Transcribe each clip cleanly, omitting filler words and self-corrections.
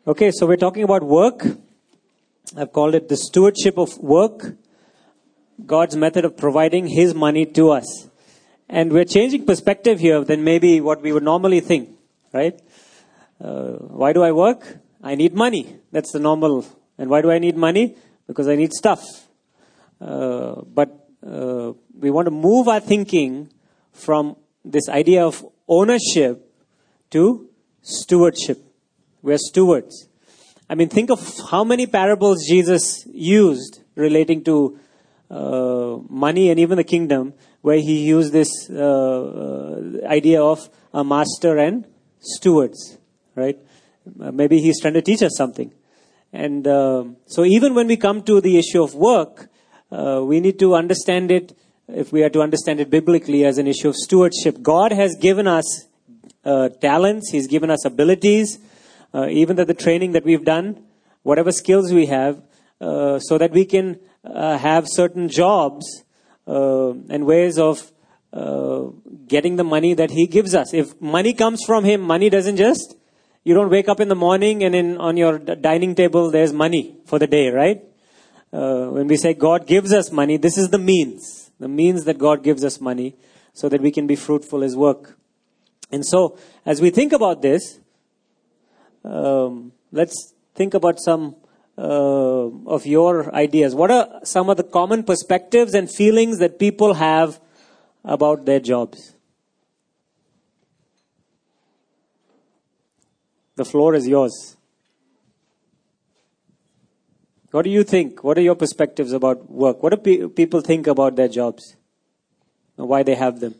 Okay, so we're talking about work. I've called it the stewardship of work, God's method of providing His money to us. And we're changing perspective here than maybe what we would normally think, right? Why do I work? I need money. That's the normal. And why do I need money? Because I need stuff. But we want to move our thinking from this idea of ownership to stewardship. We're stewards. I mean, think of how many parables Jesus used relating to money and even the kingdom, where He used this idea of a master and stewards, right? Maybe He's trying to teach us something. And so even when we come to the issue of work, we need to understand it, if we are to understand it biblically, as an issue of stewardship. God has given us talents. He's given us abilities. Even the training that we've done, whatever skills we have, so that we can have certain jobs and ways of getting the money that He gives us. If money comes from Him, money doesn't just, you don't wake up in the morning and on your dining table there's money for the day, right? When we say God gives us money, this is the means that God gives us money so that we can be fruitful as work. And so, as we think about this, let's think about some of your ideas. What are some of the common perspectives and feelings that people have about their jobs? The floor is yours. What do you think? What are your perspectives about work? What do people think about their jobs? And why they have them?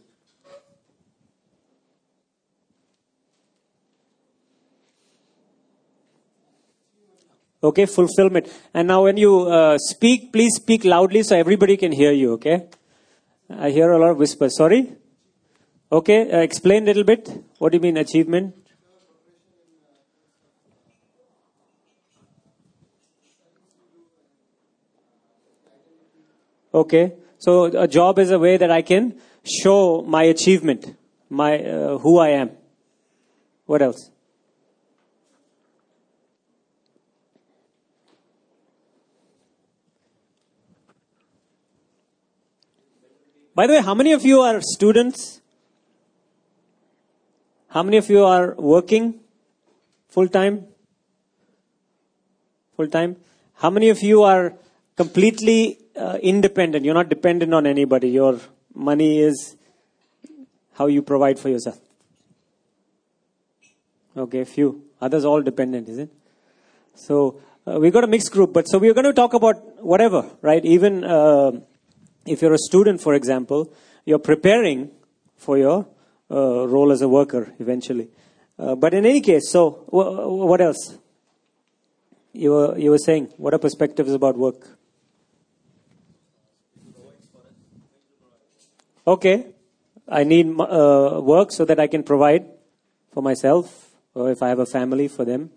Okay, fulfillment. And now when you speak, please speak loudly so everybody can hear you, okay? I hear a lot of whispers. Sorry? Okay, explain a little bit. What do you mean achievement? Okay, so a job is a way that I can show my achievement, my who I am. What else? By the way, how many of you are students? How many of you are working full-time? Full-time? How many of you are completely independent? You're not dependent on anybody. Your money is how you provide for yourself. Okay, few. Others all dependent, is it? So we got a mixed group. But so we're going to talk about whatever, right? Even if you're a student, for example, you're preparing for your role as a worker eventually. But in any case, so what else? You were saying, what are perspectives about work? Okay, I need work so that I can provide for myself, or if I have a family, for them.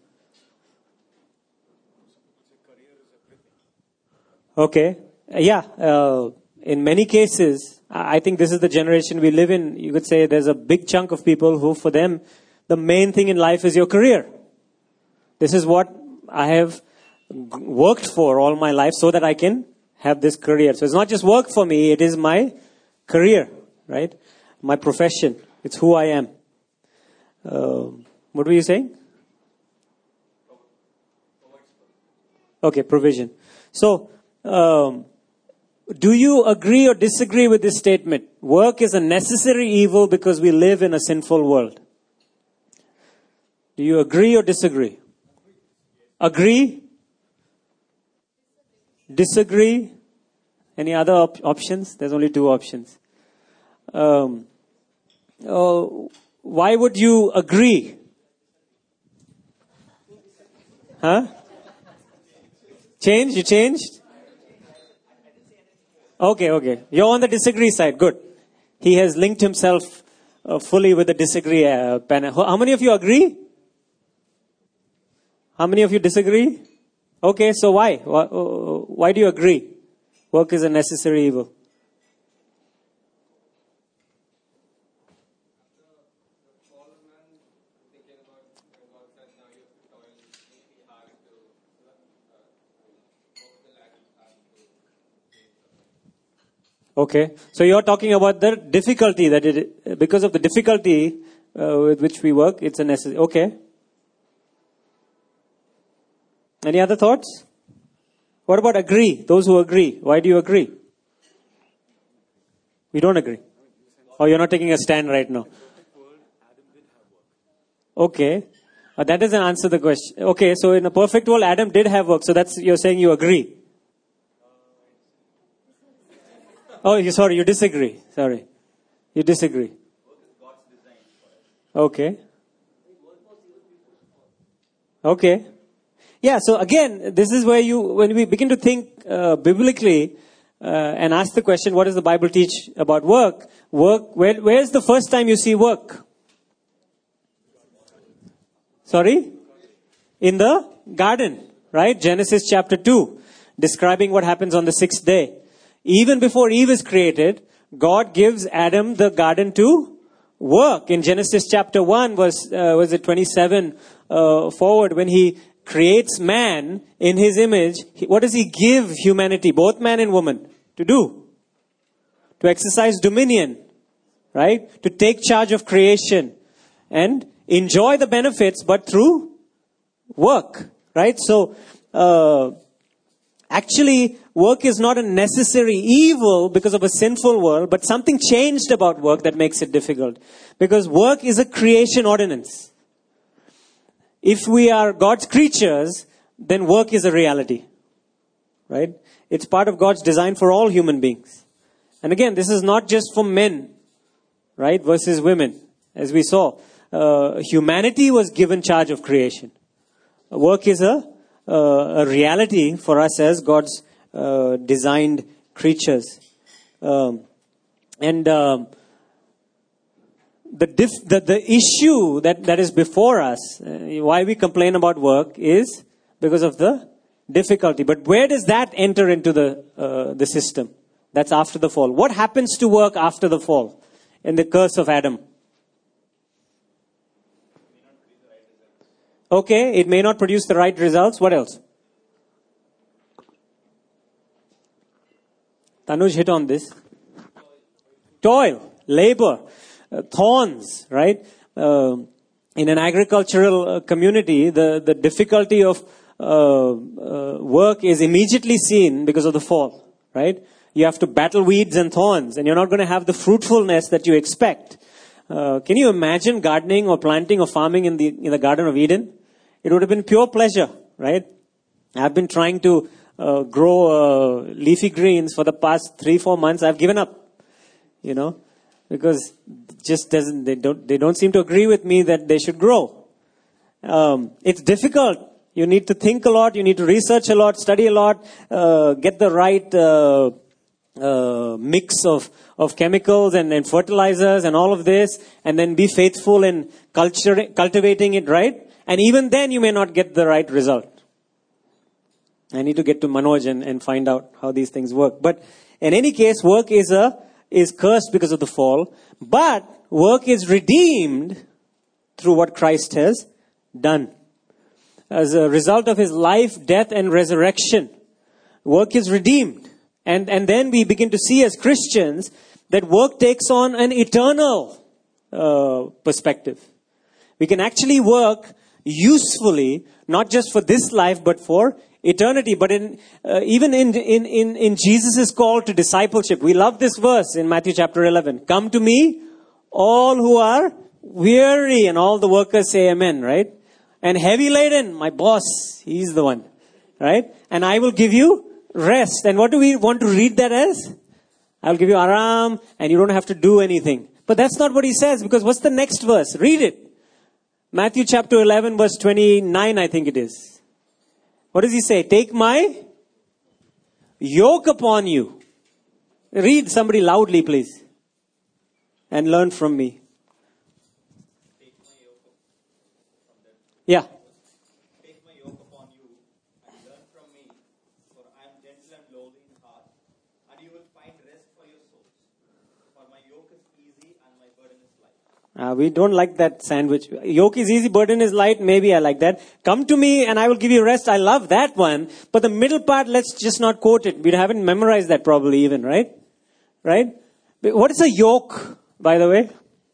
Okay, yeah. In many cases, I think this is the generation we live in. You could say there's a big chunk of people who, for them, the main thing in life is your career. This is what I have worked for all my life so that I can have this career. So it's not just work for me, it is my career, right? My profession. It's who I am. What were you saying? Okay, provision. So, do you agree or disagree with this statement? Work is a necessary evil because we live in a sinful world. Do you agree or disagree? Agree? Disagree? Any other options? There's only two options. Why would you agree? Huh? You changed? Okay. You're on the disagree side. Good. He has linked himself fully with the disagree panel. How many of you agree? How many of you disagree? Okay, so why? Why do you agree? Work is a necessary evil. Okay. So you're talking about the difficulty because of the difficulty with which we work, it's a necessity. Okay. Any other thoughts? What about agree? Those who agree. Why do you agree? We don't agree. Or you're not taking a stand right now. Okay. That doesn't answer the question. Okay, so in a perfect world, Adam did have work. So you're saying you agree. Oh, sorry, you disagree. Sorry. You disagree. Okay. Okay. Yeah, so again, this is where when we begin to think biblically and ask the question, what does the Bible teach about work? Where's the first time you see work? Sorry? In the garden, right? Genesis chapter 2, describing what happens on the sixth day. Even before Eve is created, God gives Adam the garden to work. In Genesis chapter 1, was it 27 forward, when he creates man in his image, what does he give humanity, both man and woman, to do? To exercise dominion, right? To take charge of creation and enjoy the benefits, but through work, right? So, actually, work is not a necessary evil because of a sinful world, but something changed about work that makes it difficult. Because work is a creation ordinance. If we are God's creatures, then work is a reality, right? It's part of God's design for all human beings. And again, this is not just for men, right, versus women, as we saw. Humanity was given charge of creation. Work is a reality for us as God's designed creatures. The issue that is before us, why we complain about work, is because of the difficulty. But where does that enter into the system? That's after the fall. What happens to work after the fall in the curse of Adam? Okay, it may not produce the right results. What else? Tanuj hit on this. Toil, labor, thorns, right? In an agricultural community, the difficulty of work is immediately seen because of the fall, right? You have to battle weeds and thorns, and you're not going to have the fruitfulness that you expect. Can you imagine gardening or planting or farming in the Garden of Eden? It would have been pure pleasure, right? I've been trying to grow leafy greens for the past 3-4 months. I've given up, because they don't seem to agree with me that they should grow. It's difficult. You need to think a lot. You need to research a lot, study a lot, get the right mix of chemicals and fertilizers and all of this, and then be faithful in cultivating it right. And even then, you may not get the right result. I need to get to Manoj and find out how these things work. But in any case, work is cursed because of the fall. But work is redeemed through what Christ has done. As a result of his life, death, and resurrection, work is redeemed. And then we begin to see as Christians that work takes on an eternal perspective. We can actually work usefully, not just for this life, but for eternity. But even in Jesus' call to discipleship, we love this verse in Matthew chapter 11. Come to me, all who are weary, and all the workers say amen, right? And heavy laden, my boss, he's the one, right? And I will give you rest. And what do we want to read that as? I'll give you aram, and you don't have to do anything. But that's not what he says, because what's the next verse? Read it. Matthew chapter 11, verse 29, I think it is. What does he say? Take my yoke upon you. Read somebody loudly, please. And learn from me. Yeah. Take my yoke upon you and learn from me, for I am gentle and lowly in heart, and you will find rest for your souls. For my yoke is easy and my burden is light. We don't like that sandwich. Yoke is easy, burden is light. Maybe I like that. Come to me and I will give you rest. I love that one. But the middle part, let's just not quote it. We haven't memorized that probably even, right? Right? What is a yoke, by the way?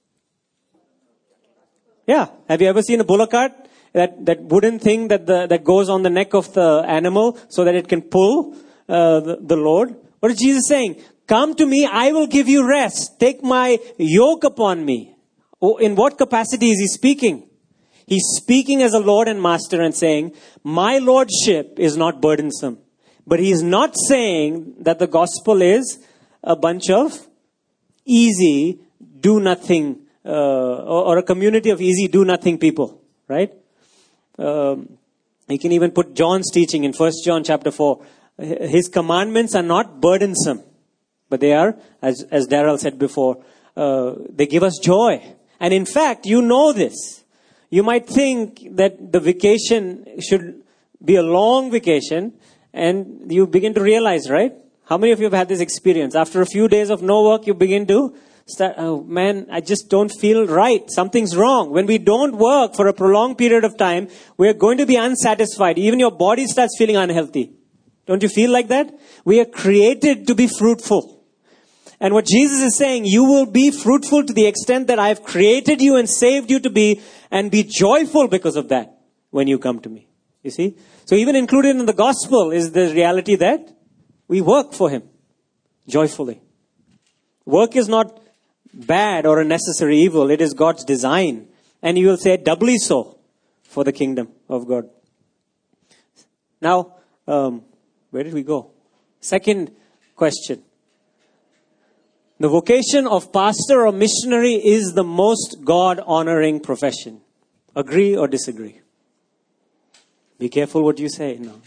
Yeah. Have you ever seen a bullock cart? That wooden thing that goes on the neck of the animal so that it can pull the load. What is Jesus saying? Come to me, I will give you rest. Take my yoke upon me. Oh, in what capacity is he speaking? He's speaking as a Lord and Master and saying, my lordship is not burdensome. But he's not saying that the gospel is a bunch of easy, do nothing, or a community of easy, do nothing people. Right? You can even put John's teaching in 1 John chapter 4. His commandments are not burdensome, but they are, as Darrell said before, they give us joy. And in fact, you know this. You might think that the vacation should be a long vacation, and you begin to realize, right? How many of you have had this experience? After a few days of no work, you begin to start, oh man, I just don't feel right. Something's wrong. When we don't work for a prolonged period of time, we're going to be unsatisfied. Even your body starts feeling unhealthy. Don't you feel like that? We are created to be fruitful. And what Jesus is saying, you will be fruitful to the extent that I have created you and saved you to be, and be joyful because of that when you come to me. You see? So even included in the gospel is the reality that we work for him joyfully. Work is not bad or a necessary evil. It is God's design. And you will say doubly so for the kingdom of God. Now, where did we go? Second question. The vocation of pastor or missionary is the most God-honoring profession. Agree or disagree? Be careful what you say. No.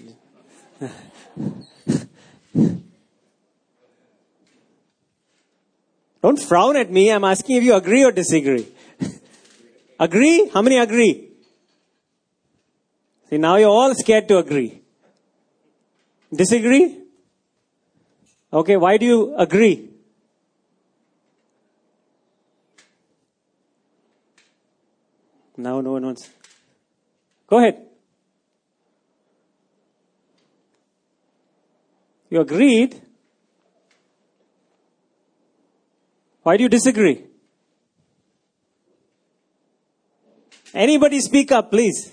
Don't frown at me. I'm asking if you agree or disagree. Agree? How many agree? See, now you're all scared to agree. Disagree? Okay, why do you agree? Now no one wants. Go ahead. You agreed. Why do you disagree? Anybody speak up, please.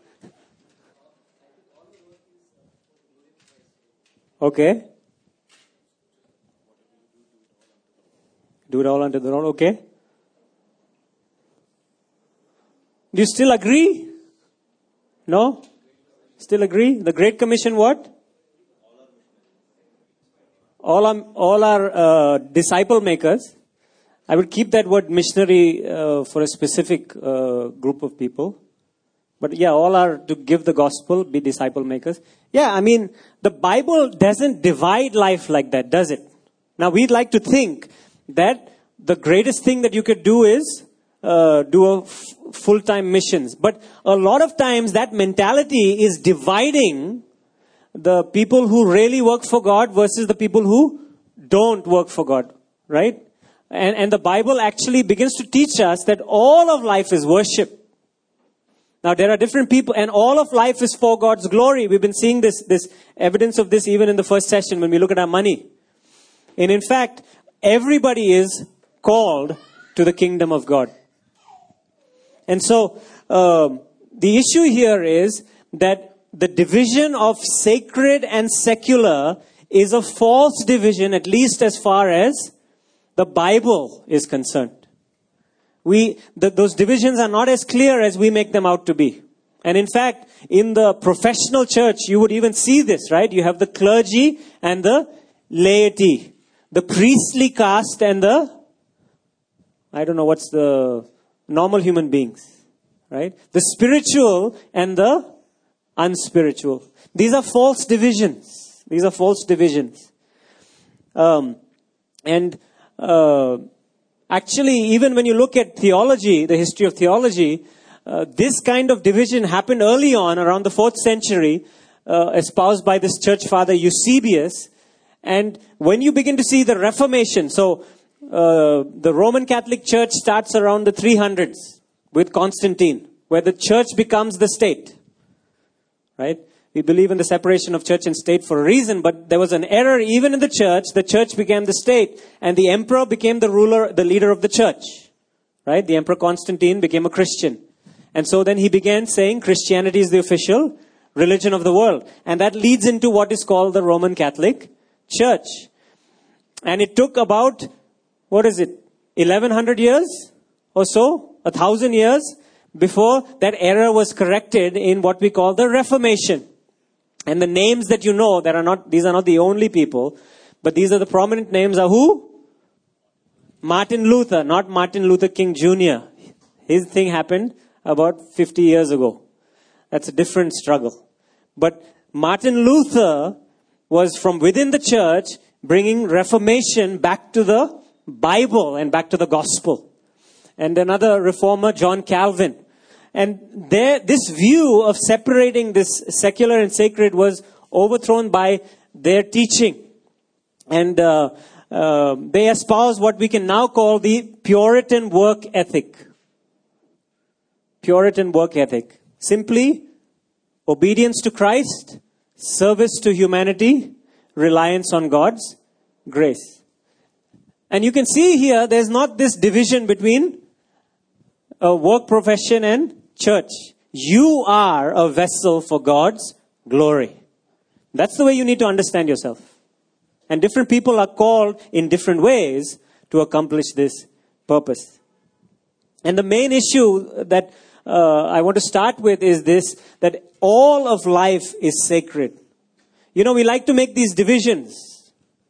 Okay. Do it all unto the Lord. Okay. Do you still agree? No? Still agree? The Great Commission what? All are disciple makers. I would keep that word missionary for a specific group of people. But yeah, all are to give the gospel, be disciple makers. Yeah, I mean, the Bible doesn't divide life like that, does it? Now, we'd like to think that the greatest thing that you could do is do a full-time missions. But a lot of times that mentality is dividing the people who really work for God versus the people who don't work for God, right? And the Bible actually begins to teach us that all of life is worship. Now there are different people, and all of life is for God's glory. We've been seeing this evidence of this even in the first session when we look at our money. And in fact, everybody is called to the kingdom of God. And so, the issue here is that the division of sacred and secular is a false division, at least as far as the Bible is concerned. Those divisions are not as clear as we make them out to be. And in fact, in the professional church, you would even see this, right? You have the clergy and the laity. The priestly caste and the normal human beings, right? The spiritual and the unspiritual. These are false divisions. Actually, even when you look at theology, the history of theology, this kind of division happened early on, around the 4th century, espoused by this church father Eusebius. And when you begin to see the Reformation, the Roman Catholic Church starts around the 300s with Constantine, where the church becomes the state. right? We believe in the separation of church and state for a reason, but there was an error even in the church. The church became the state, and the emperor became the ruler, the leader of the church, right? The Emperor Constantine became a Christian. And so then he began saying Christianity is the official religion of the world. And that leads into what is called the Roman Catholic Church. And it took about, 1100 years or so, 1000 years before that error was corrected in what we call the Reformation. And the names that you know, these are not the only people, but these are the prominent names are who? Martin Luther, not Martin Luther King Jr. His thing happened about 50 years ago. That's a different struggle. But Martin Luther was from within the church bringing Reformation back to the Bible and back to the gospel. And another reformer, John Calvin. And this view of separating this secular and sacred was overthrown by their teaching. And they espouse what we can now call the Puritan work ethic. Puritan work ethic. Simply, obedience to Christ, service to humanity, reliance on God's grace. And you can see here, there's not this division between a work profession and church. You are a vessel for God's glory. That's the way you need to understand yourself. And different people are called in different ways to accomplish this purpose. And the main issue that I want to start with is this, that all of life is sacred. You know, we like to make these divisions.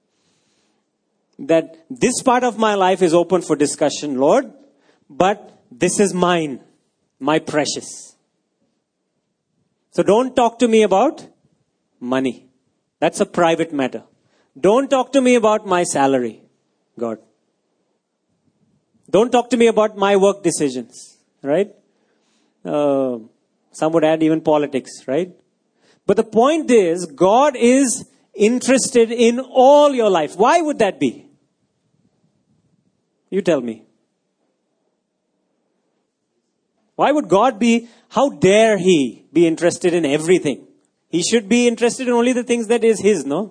That this part of my life is open for discussion, Lord, but this is mine, my precious. So don't talk to me about money. That's a private matter. Don't talk to me about my salary, God. Don't talk to me about my work decisions, right? Some would add even politics, right? But the point is, God is interested in all your life. Why would that be? You tell me. Why would God be, how dare He be interested in everything? He should be interested in only the things that is His, no?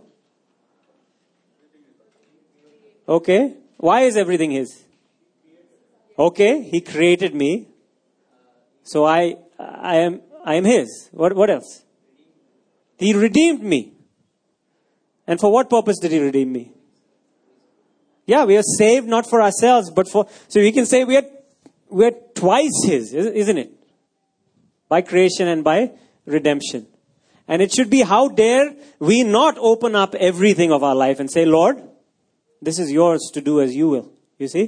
Okay. Why is everything His? Okay. He created me. So I am His. What else? He redeemed me. And for what purpose did He redeem me? Yeah, we are saved not for ourselves, but so we can say we're twice His, isn't it? By creation and by redemption. And it should be, how dare we not open up everything of our life and say, Lord, this is yours to do as you will. You see?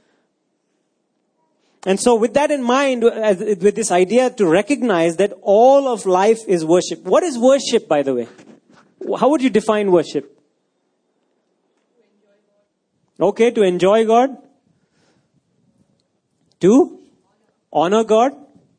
And so with that in mind, with this idea to recognize that all of life is worship. What is worship, by the way? How would you define worship? Okay, to enjoy God. To honor God.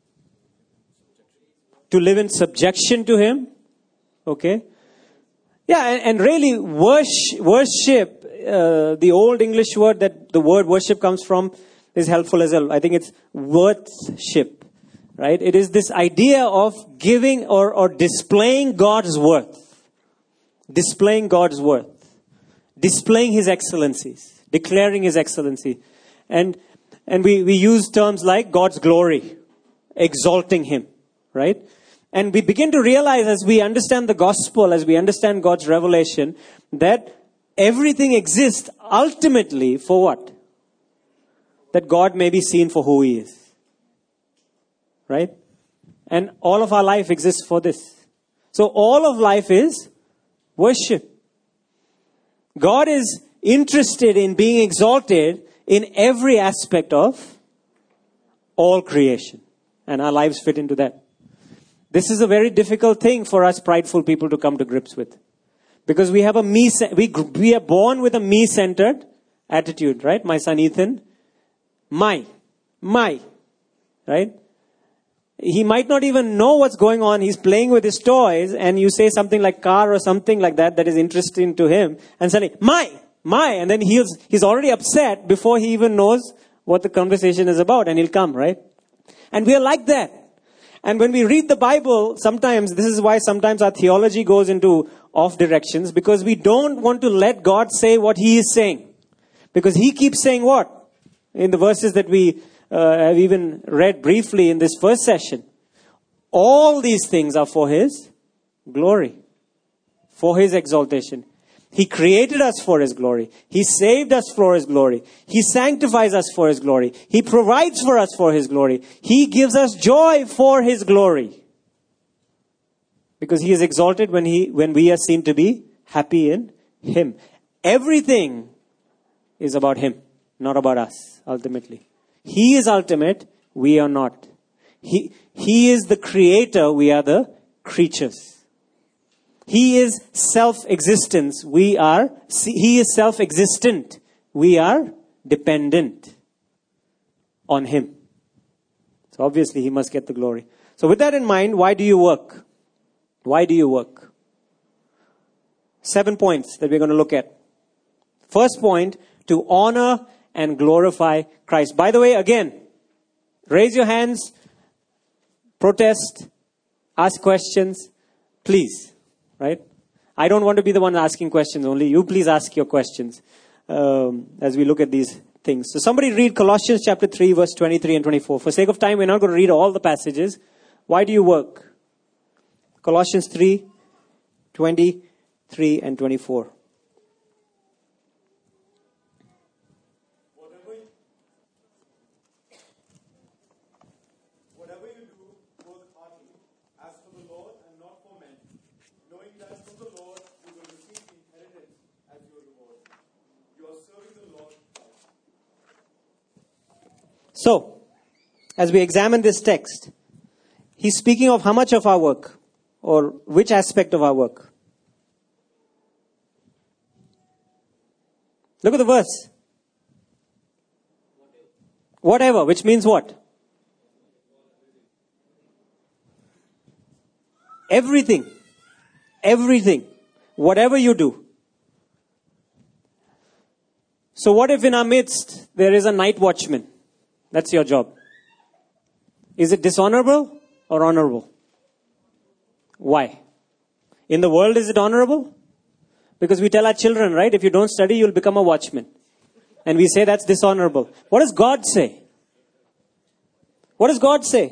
To live in subjection to Him. Okay. Yeah, and really worship, the old English word that the word worship comes from is helpful as well. I think it's worthship, right? It is this idea of giving or displaying God's worth. Displaying God's worth. Displaying His excellencies. Declaring His excellency. And we use terms like God's glory. Exalting Him, right? And we begin to realize as we understand the gospel, as we understand God's revelation, that everything exists ultimately for what? That God may be seen for who He is. Right? And all of our life exists for this. So all of life is worship. God is interested in being exalted in every aspect of all creation. And our lives fit into that. This is a very difficult thing for us prideful people to come to grips with. Because we have we are born with a me-centered attitude, right? My son Ethan, my, right? He might not even know what's going on. He's playing with his toys and you say something like car or something like that is interesting to him. And suddenly, my, and then he's already upset before he even knows what the conversation is about, and he'll come, right? And we are like that. And when we read the Bible, sometimes, this is why sometimes our theology goes into off directions, because we don't want to let God say what He is saying. Because He keeps saying what? In the verses that we have even read briefly in this first session. All these things are for His glory, for His exaltation. He created us for His glory. He saved us for His glory. He sanctifies us for His glory. He provides for us for His glory. He gives us joy for His glory. Because He is exalted when we are seen to be happy in Him. Everything is about Him, not about us, ultimately. He is ultimate, we are not. He is the creator, we are the creatures. He is self-existence. He is self-existent. We are dependent on Him. So obviously He must get the glory. So with that in mind, why do you work? Why do you work? 7 points that we're going to look at. First point, to honor and glorify Christ. By the way, again, raise your hands, protest, ask questions, please. Right? I don't want to be the one asking questions only. You please ask your questions as we look at these things. So somebody read Colossians chapter 3 verse 23 and 24. For sake of time, we're not going to read all the passages. Why do you work? Colossians 3, 23 and 24. Whatever you do, work heartily, as for the Lord and not for men, knowing that from the Lord you will receive the inheritance as your reward. You are serving the Lord Christ. So, as we examine this text, he's speaking of how much of our work, or which aspect of our work. Look at the verse. Whatever, which means what? Everything. Everything. Whatever you do. So what if in our midst there is a night watchman? That's your job. Is it dishonorable or honorable? Why? In the world, is it honorable? Because we tell our children, right? If you don't study, you'll become a watchman. And we say that's dishonorable. What does God say? What does God say?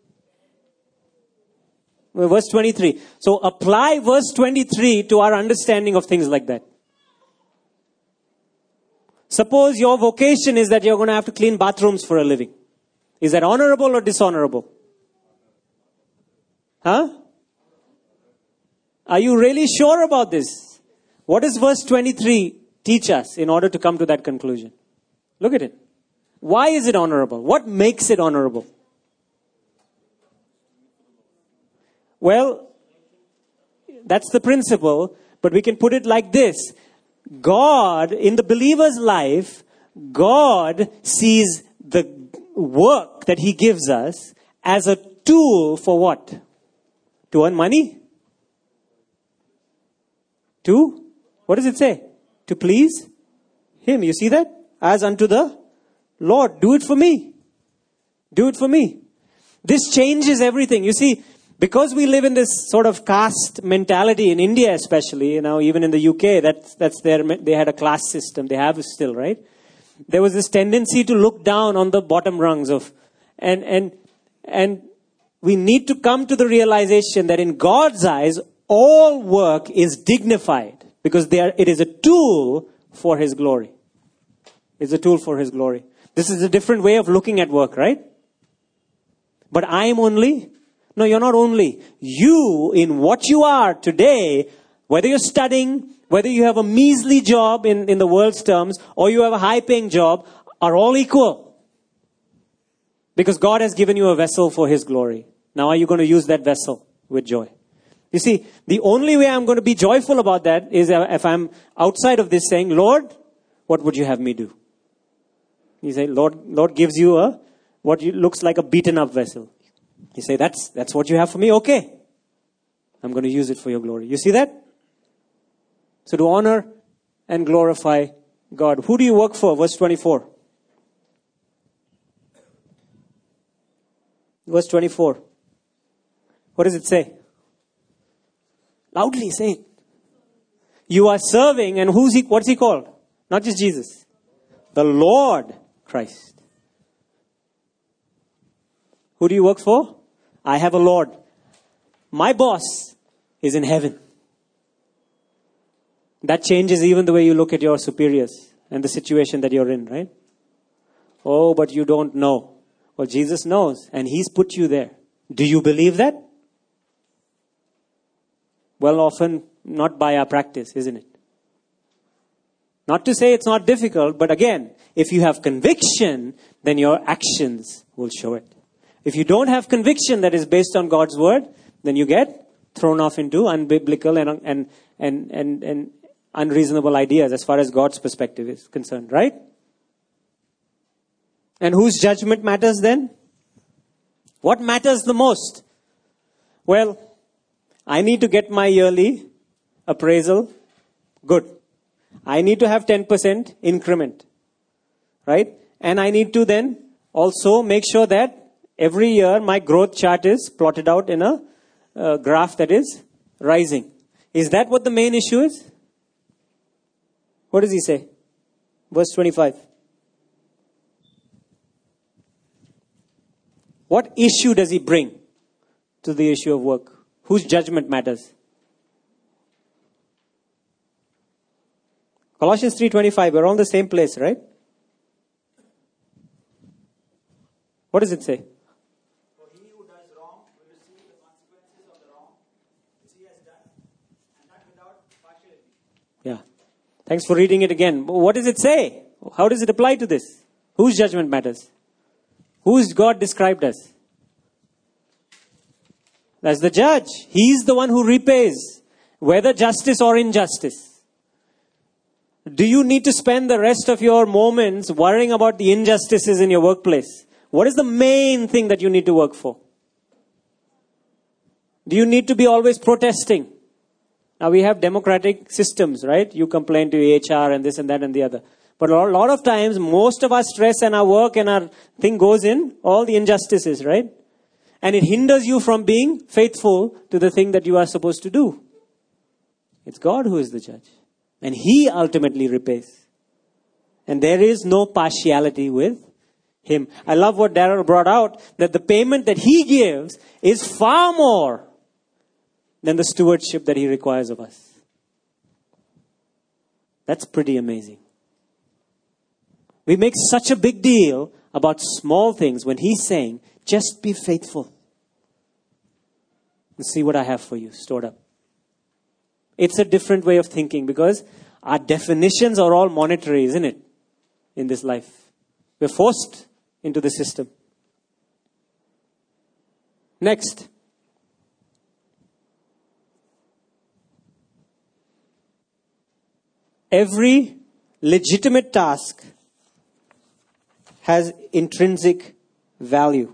Verse 23. So apply verse 23 to our understanding of things like that. Suppose your vocation is that you're going to have to clean bathrooms for a living. Is that honorable or dishonorable? Huh? Are you really sure about this? What does verse 23 teach us in order to come to that conclusion? Look at it. Why is it honorable? What makes it honorable? Well, that's the principle, but we can put it like this. God, in the believer's life, God sees the work that He gives us as a tool for what? To earn money? To, what does it say? To please Him. You see that? As unto the Lord. Do it for me. Do it for me. This changes everything. You see, because we live in this sort of caste mentality in India especially, even in the UK, that's they had a class system. They have it still, right? There was this tendency to look down on the bottom rungs of, and we need to come to the realization that in God's eyes, all work is dignified because it is a tool for His glory. It's a tool for His glory. This is a different way of looking at work, right? But no, you're not only. You, in what you are today, whether you're studying, whether you have a measly job in the world's terms, or you have a high-paying job, are all equal. Because God has given you a vessel for His glory. Now are you going to use that vessel with joy? You see, the only way I'm going to be joyful about that is if I'm outside of this saying, Lord, what would you have me do? You say, Lord gives you what looks like a beaten up vessel. You say, that's what you have for me? Okay. I'm going to use it for your glory. You see that? So to honor and glorify God. Who do you work for? Verse 24. Verse 24. What does it say? Loudly say it. You are serving, and what's he called? Not just Jesus. The Lord Christ. Who do you work for? I have a Lord. My boss is in heaven. That changes even the way you look at your superiors and the situation that you're in, right? Oh, but you don't know. Well, Jesus knows, and He's put you there. Do you believe that? Well, often not by our practice, isn't it? Not to say it's not difficult, but again, if you have conviction, then your actions will show it. If you don't have conviction that is based on God's word, then you get thrown off into unbiblical and unreasonable ideas as far as God's perspective is concerned, right? And whose judgment matters then? What matters the most? Well, I need to get my yearly appraisal. Good. I need to have 10% increment. Right? And I need to then also make sure that every year my growth chart is plotted out in a graph that is rising. Is that what the main issue is? What does he say? Verse 25. What issue does he bring to the issue of work? Whose judgment matters? Colossians 3:25. We're all in the same place, right? What does it say? For he who does wrong will receive the consequences of the wrong which he has done, and that without partiality. Yeah. Thanks for reading it again. What does it say? How does it apply to this? Whose judgment matters? Who is God described as? As the judge. He's the one who repays, whether justice or injustice. Do you need to spend the rest of your moments worrying about the injustices in your workplace? What is the main thing that you need to work for? Do you need to be always protesting? Now we have democratic systems, right? You complain to HR and this and that and the other. But a lot of times, most of our stress and our work and our thing goes in all the injustices, right? And it hinders you from being faithful to the thing that you are supposed to do. It's God who is the judge. And He ultimately repays. And there is no partiality with Him. I love what Darrell brought out, that the payment that He gives is far more than the stewardship that He requires of us. That's pretty amazing. We make such a big deal about small things when He's saying, just be faithful. And see what I have for you stored up. It's a different way of thinking because our definitions are all monetary, isn't it? In this life. We're forced into the system. Next. Every legitimate task has intrinsic value.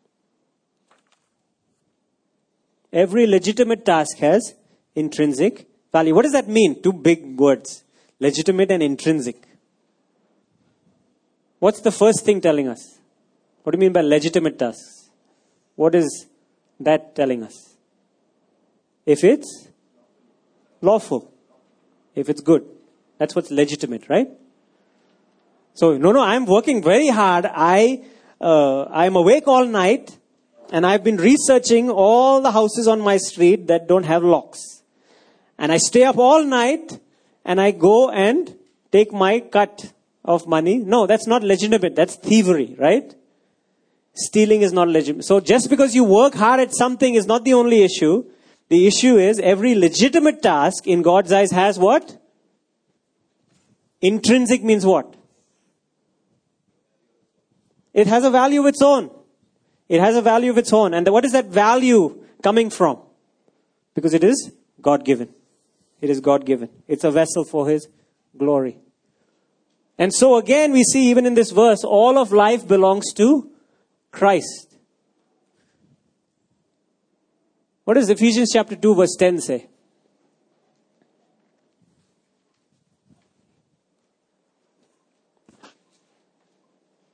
Every legitimate task has intrinsic value. What does that mean? Two big words. Legitimate and intrinsic. What's the first thing telling us? What do you mean by legitimate tasks? What is that telling us? If it's lawful. If it's good. That's what's legitimate, right? So, no, I'm working very hard. I'm awake all night. And I've been researching all the houses on my street that don't have locks. And I stay up all night and I go and take my cut of money. No, that's not legitimate. That's thievery, right? Stealing is not legitimate. So just because you work hard at something is not the only issue. The issue is every legitimate task in God's eyes has what? Intrinsic means what? It has a value of its own. It has a value of its own. And what is that value coming from? Because it is God-given. It is God-given. It's a vessel for His glory. And so again, we see even in this verse, all of life belongs to Christ. What does Ephesians chapter 2 verse 10 say?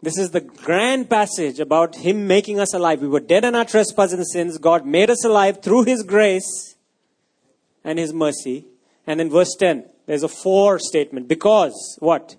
This is the grand passage about Him making us alive. We were dead in our trespasses and sins. God made us alive through His grace and His mercy. And in verse 10, there's a for statement. Because, what?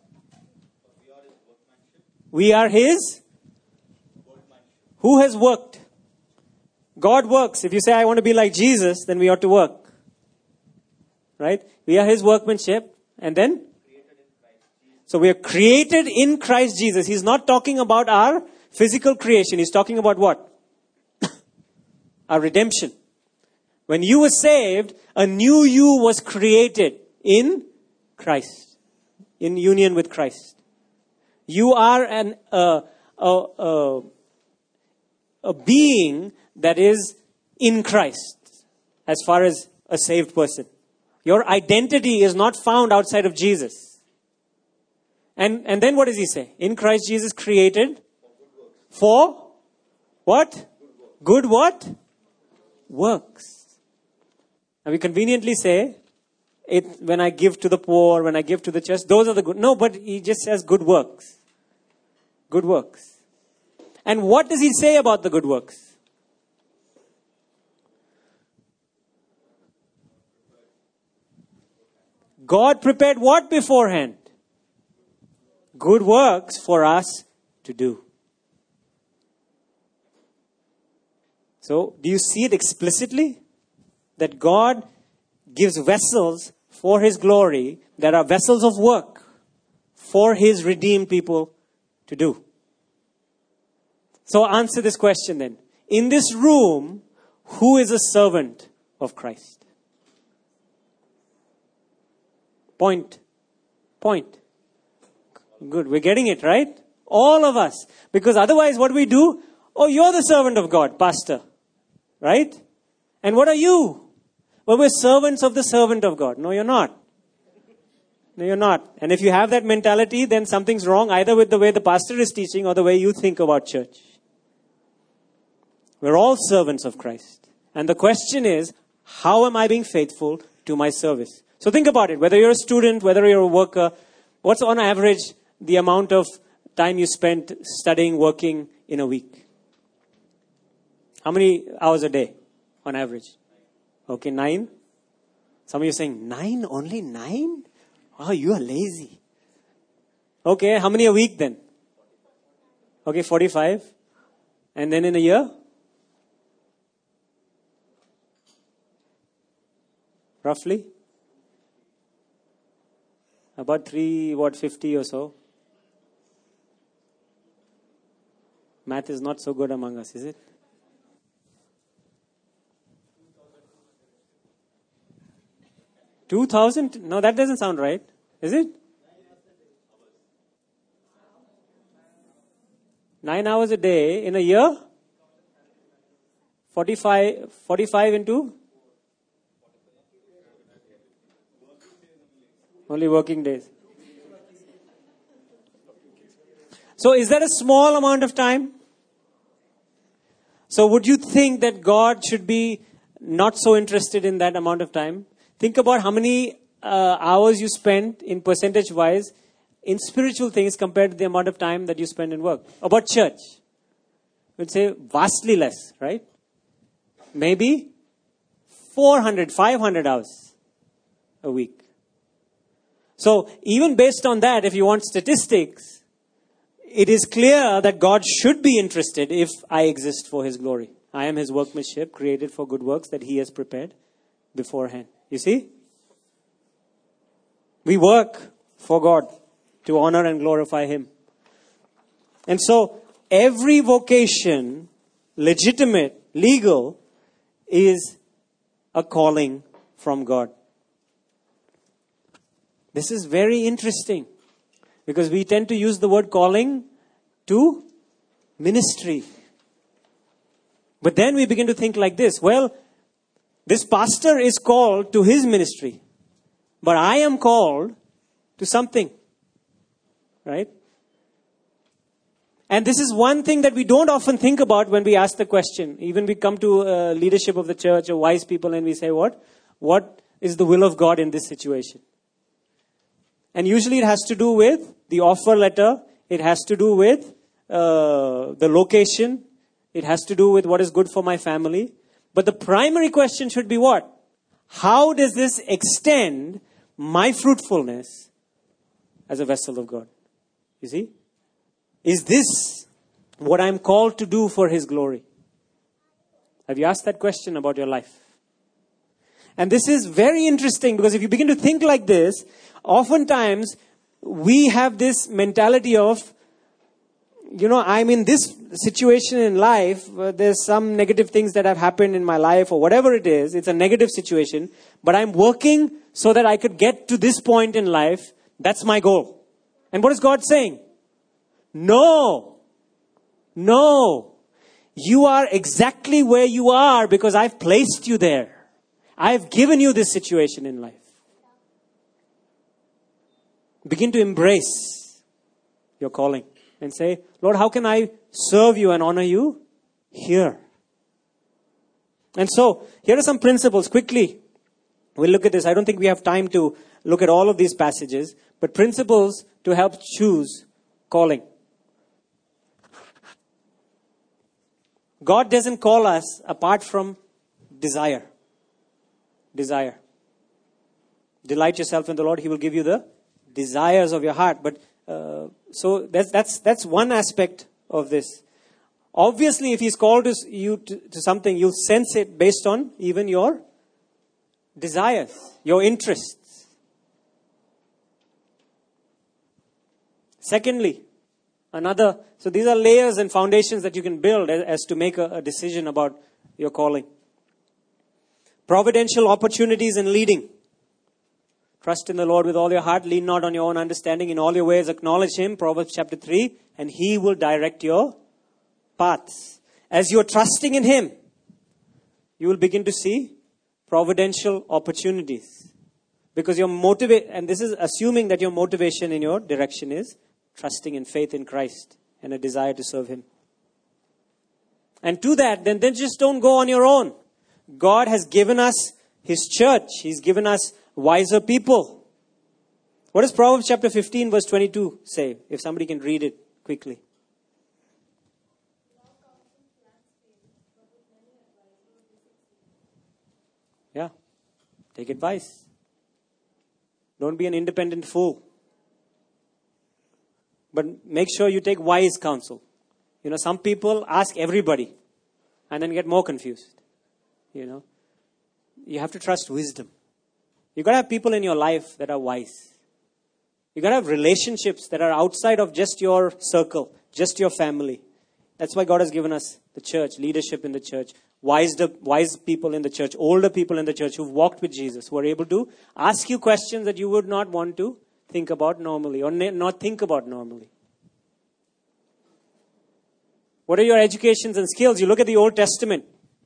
We are His? Who has worked? God works. If you say, I want to be like Jesus, then we ought to work. Right? We are His workmanship. And then? So we are created in Christ Jesus. He's not talking about our physical creation. He's talking about what? Our redemption. When you were saved, a new you was created in Christ. In union with Christ. You are a being that is in Christ. As far as a saved person. Your identity is not found outside of Jesus. And then what does he say? In Christ Jesus created for what? Good what? Works. And we conveniently say, when I give to the poor, when I give to the church, those are the good. No, but he just says good works. Good works. And what does he say about the good works? God prepared what beforehand? Good works for us to do. So, do you see it explicitly? That God gives vessels for His glory that are vessels of work for His redeemed people to do. So answer this question then. In this room, who is a servant of Christ? Point. Good, we're getting it, right? All of us. Because otherwise what we do? Oh, you're the servant of God, pastor. Right? And what are you? Well, we're servants of the servant of God. No, you're not. No, you're not. And if you have that mentality, then something's wrong either with the way the pastor is teaching or the way you think about church. We're all servants of Christ. And the question is, how am I being faithful to my service? So think about it. Whether you're a student, whether you're a worker, what's on average the amount of time you spent studying, working in a week? How many hours a day on average? Okay, 9. Some of you are saying, 9? Only 9? Oh, you are lazy. Okay, how many a week then? Okay, 45. And then in a year? Roughly? About 50 or so. Math is not so good among us, is it? 2,000? No, that doesn't sound right. Is it? 9 hours a day in a year? 45 into? Only working days. So is that a small amount of time? So would you think that God should be not so interested in that amount of time? Think about how many hours you spend in percentage-wise in spiritual things compared to the amount of time that you spend in work. About church. We'd say vastly less, right? Maybe 400, 500 hours a week. So even based on that, if you want statistics, it is clear that God should be interested if I exist for His glory. I am His workmanship, created for good works that He has prepared beforehand. You see? We work for God to honor and glorify Him. And so, every vocation, legitimate, legal, is a calling from God. This is very interesting. Because we tend to use the word calling to ministry. But then we begin to think like this. Well, this pastor is called to his ministry. But I am called to something. Right? And this is one thing that we don't often think about when we ask the question. Even we come to leadership of the church or wise people and we say, what? What is the will of God in this situation? And usually it has to do with the offer letter. It has to do with the location. It has to do with what is good for my family. But the primary question should be what? How does this extend my fruitfulness as a vessel of God? You see? Is this what I'm called to do for His glory? Have you asked that question about your life? And this is very interesting, because if you begin to think like this, oftentimes we have this mentality of, I'm in this situation in life, there's some negative things that have happened in my life or whatever it is, it's a negative situation, but I'm working so that I could get to this point in life. That's my goal. And what is God saying? No. You are exactly where you are because I've placed you there. I've given you this situation in life. Begin to embrace your calling and say, Lord, how can I serve you and honor you here? And so, here are some principles. Quickly, we'll look at this. I don't think we have time to look at all of these passages, but principles to help choose calling. God doesn't call us apart from desire. Desire. Delight yourself in the Lord. He will give you the desires of your heart. But so that's one aspect of this. Obviously, if He's called you to something, you'll sense it based on even your desires, your interests. Secondly, so these are layers and foundations that you can build as to make a decision about your calling. Providential opportunities in leading. Trust in the Lord with all your heart. Lean not on your own understanding. In all your ways acknowledge Him. Proverbs chapter 3. And He will direct your paths. As you are trusting in Him, you will begin to see providential opportunities. Because your and this is assuming that your motivation in your direction is trusting in faith in Christ and a desire to serve Him. And to that, then just don't go on your own. God has given us His church. He's given us wiser people. What does Proverbs chapter 15 verse 22 say? If somebody can read it quickly. Yeah. Take advice. Don't be an independent fool. But make sure you take wise counsel. Some people ask everybody and then get more confused. You have to trust wisdom. You've got to have people in your life that are wise. You've got to have relationships that are outside of just your circle, just your family. That's why God has given us the church, leadership in the church, wise people in the church, older people in the church who've walked with Jesus, who are able to ask you questions that you would not want to think about normally or not think about normally. What are your educations and skills? You look at the Old Testament.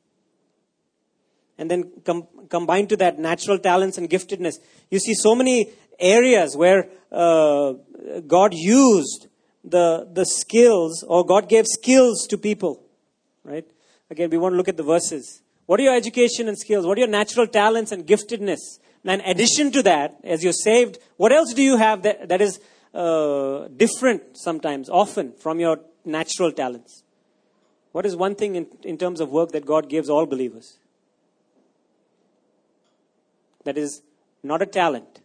And then combined to that, natural talents and giftedness. You see so many areas where God used the skills, or God gave skills to people. Right? Again, we want to look at the verses. What are your education and skills? What are your natural talents and giftedness? And in addition to that, as you're saved, what else do you have that is different sometimes, often, from your natural talents? What is one thing in terms of work that God gives all believers? That is not a talent.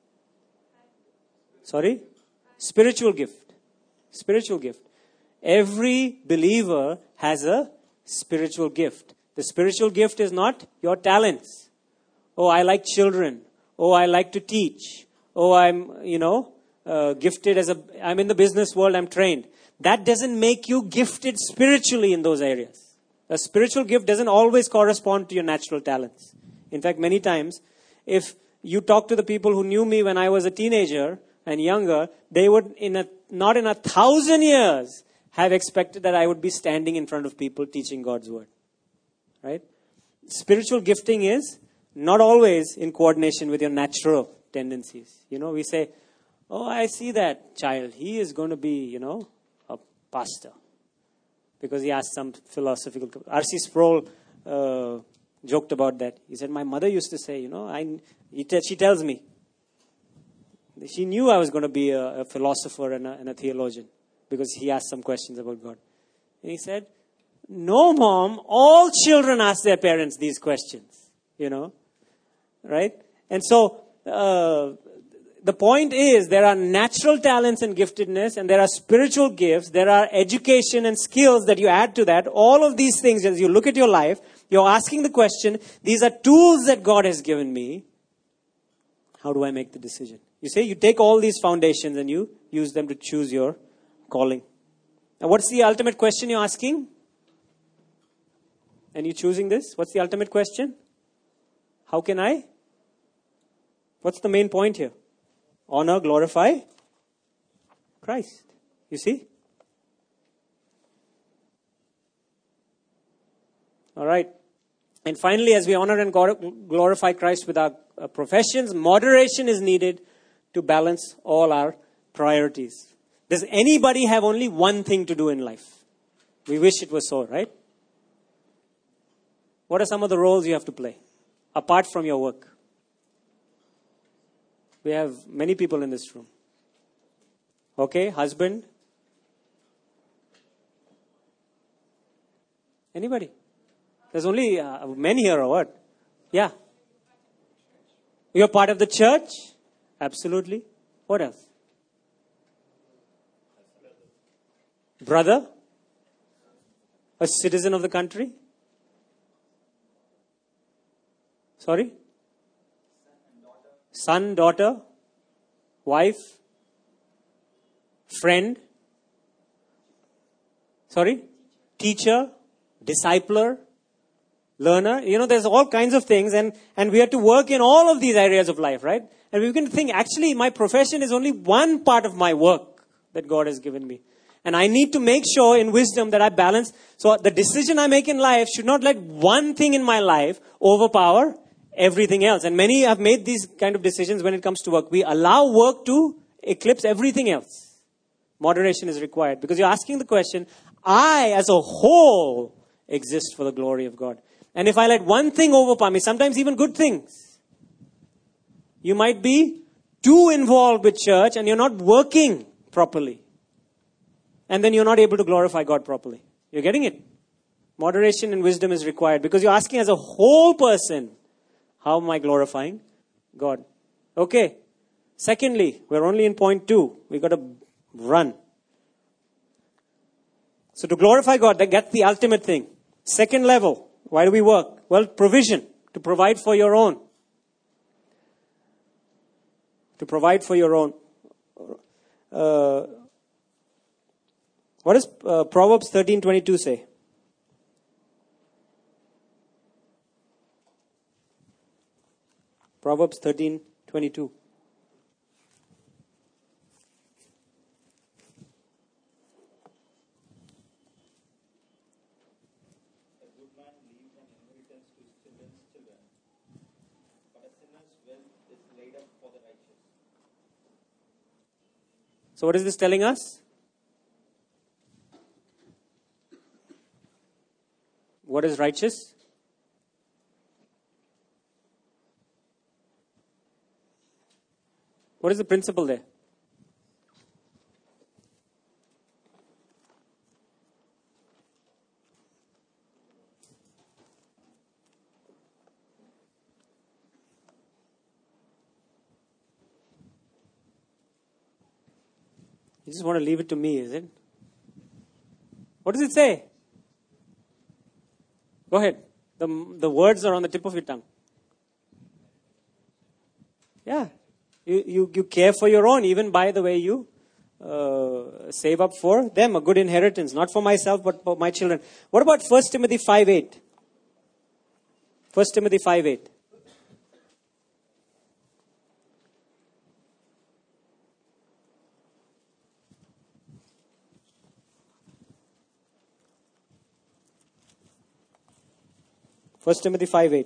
Sorry? Spiritual gift. Spiritual gift. Every believer has a spiritual gift. The spiritual gift is not your talents. Oh, I like children. Oh, I like to teach. Oh, I'm, gifted I'm in the business world, I'm trained. That doesn't make you gifted spiritually in those areas. A spiritual gift doesn't always correspond to your natural talents. In fact, many times, if you talk to the people who knew me when I was a teenager and younger, they would, not in 1,000 years, have expected that I would be standing in front of people teaching God's word. Right? Spiritual gifting is not always in coordination with your natural tendencies. We say, oh, I see that child. He is going to be, a pastor. Because he asked some philosophical... R.C. Sproul joked about that. He said, my mother used to say, she tells me. She knew I was going to be a philosopher and a theologian. because he asked some questions about God. And he said, no, Mom, all children ask their parents these questions, right? And so, the point is, there are natural talents and giftedness, and there are spiritual gifts, there are education and skills that you add to that. All of these things, as you look at your life, you're asking the question, these are tools that God has given me. How do I make the decision? You see, you take all these foundations and you use them to choose your calling. Now, what's the ultimate question you're asking? And you choosing this? What's the ultimate question? How can I? What's the main point here? Honor, glorify Christ. You see? All right. And finally, as we honor and glorify Christ with our professions, moderation is needed to balance all our priorities. Does anybody have only one thing to do in life? We wish it was so, right? What are some of the roles you have to play apart from your work? We have many people in this room. Okay, husband? Anybody? There's only men here or what? Yeah. You're part of the church? Absolutely. What else? Brother? A citizen of the country? Sorry? Son, daughter, wife, friend, teacher, discipler, learner. There's all kinds of things, and we have to work in all of these areas of life, right? And we can think, actually, my profession is only one part of my work that God has given me. And I need to make sure in wisdom that I balance. So the decision I make in life should not let one thing in my life overpower everything else. And many have made these kind of decisions when it comes to work. We allow work to eclipse everything else. Moderation is required because you're asking the question, I as a whole exist for the glory of God. And if I let one thing overpower me, sometimes even good things, you might be too involved with church and you're not working properly. And then you're not able to glorify God properly. You're getting it? Moderation and wisdom is required because you're asking as a whole person, how am I glorifying God? Okay. Secondly, we're only in point 2. We've got to run. So to glorify God, that's the ultimate thing. Second level, why do we work? Well, provision. To provide for your own. To provide for your own. What does Proverbs 13:22 say? Proverbs 13:22. A good man leaves an inheritance to his children's children, but a sinner's wealth is laid up for the righteous. So what is this telling us? What is righteous? What is the principle there? You just want to leave it to me, is it? What does it say? Go ahead. The words are on the tip of your tongue. Yeah. You care for your own, even by the way you save up for them, a good inheritance, not for myself, but for my children. What about 1 Timothy 5:8? 1 Timothy 5:8. First Timothy 5:8.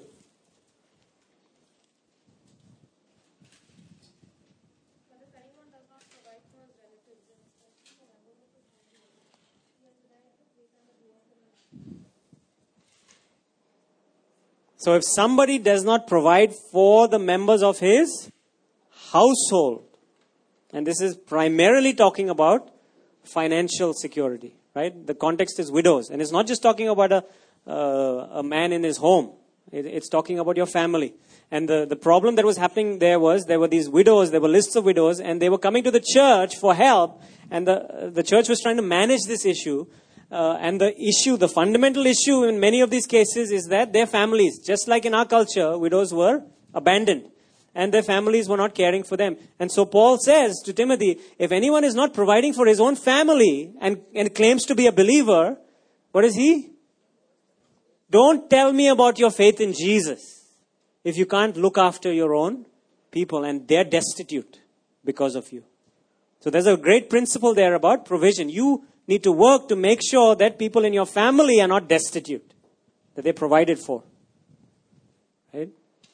So if somebody does not provide for the members of his household, and this is primarily talking about financial security, right? The context is widows. And it's not just talking about a man in his home. It's talking about your family. And the problem that was happening there were these widows, there were lists of widows, and they were coming to the church for help. And the church was trying to manage this issue. And the fundamental issue in many of these cases is that their families, just like in our culture, widows were abandoned. And their families were not caring for them. And so Paul says to Timothy, if anyone is not providing for his own family and claims to be a believer, what is he? Don't tell me about your faith in Jesus if you can't look after your own people and they're destitute because of you. So there's a great principle there about provision. You need to work to make sure that people in your family are not destitute, that they're provided for. Right?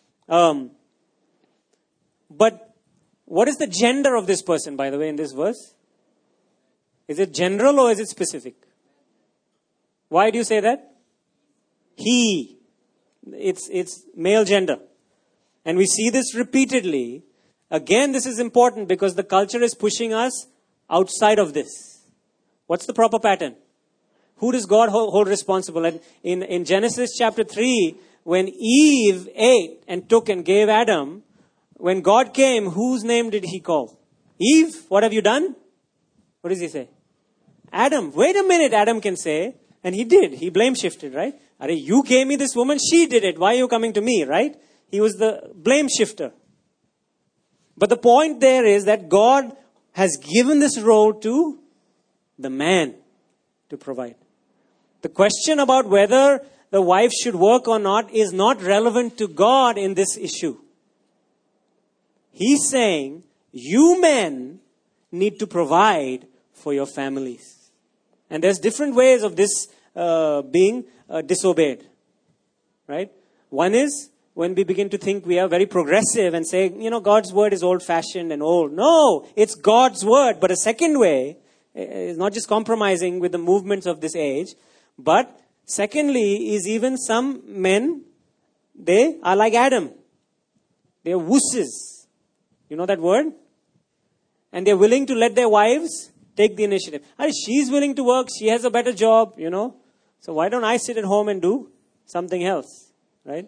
But what is the gender of this person, by the way, in this verse? Is it general or is it specific? Why do you say that? He. It's male gender. And we see this repeatedly. Again, this is important because the culture is pushing us outside of this. What's the proper pattern? Who does God hold responsible? And in Genesis chapter 3, when Eve ate and took and gave Adam, when God came, whose name did he call? Eve, what have you done? What does he say? Adam. Wait a minute, Adam can say. And he did. He blame shifted, right? You gave me this woman, she did it. Why are you coming to me, right? He was the blame shifter. But the point there is that God has given this role to the man to provide. The question about whether the wife should work or not is not relevant to God in this issue. He's saying, you men need to provide for your families. And there's different ways of this being disobeyed. Right? One is when we begin to think we are very progressive and say, God's word is old-fashioned and old. No, it's God's word. But a second way is not just compromising with the movements of this age, but secondly is even some men, they are like Adam. They are wusses. You know that word? And they're willing to let their wives take the initiative. She's willing to work. She has a better job, So why don't I sit at home and do something else, right?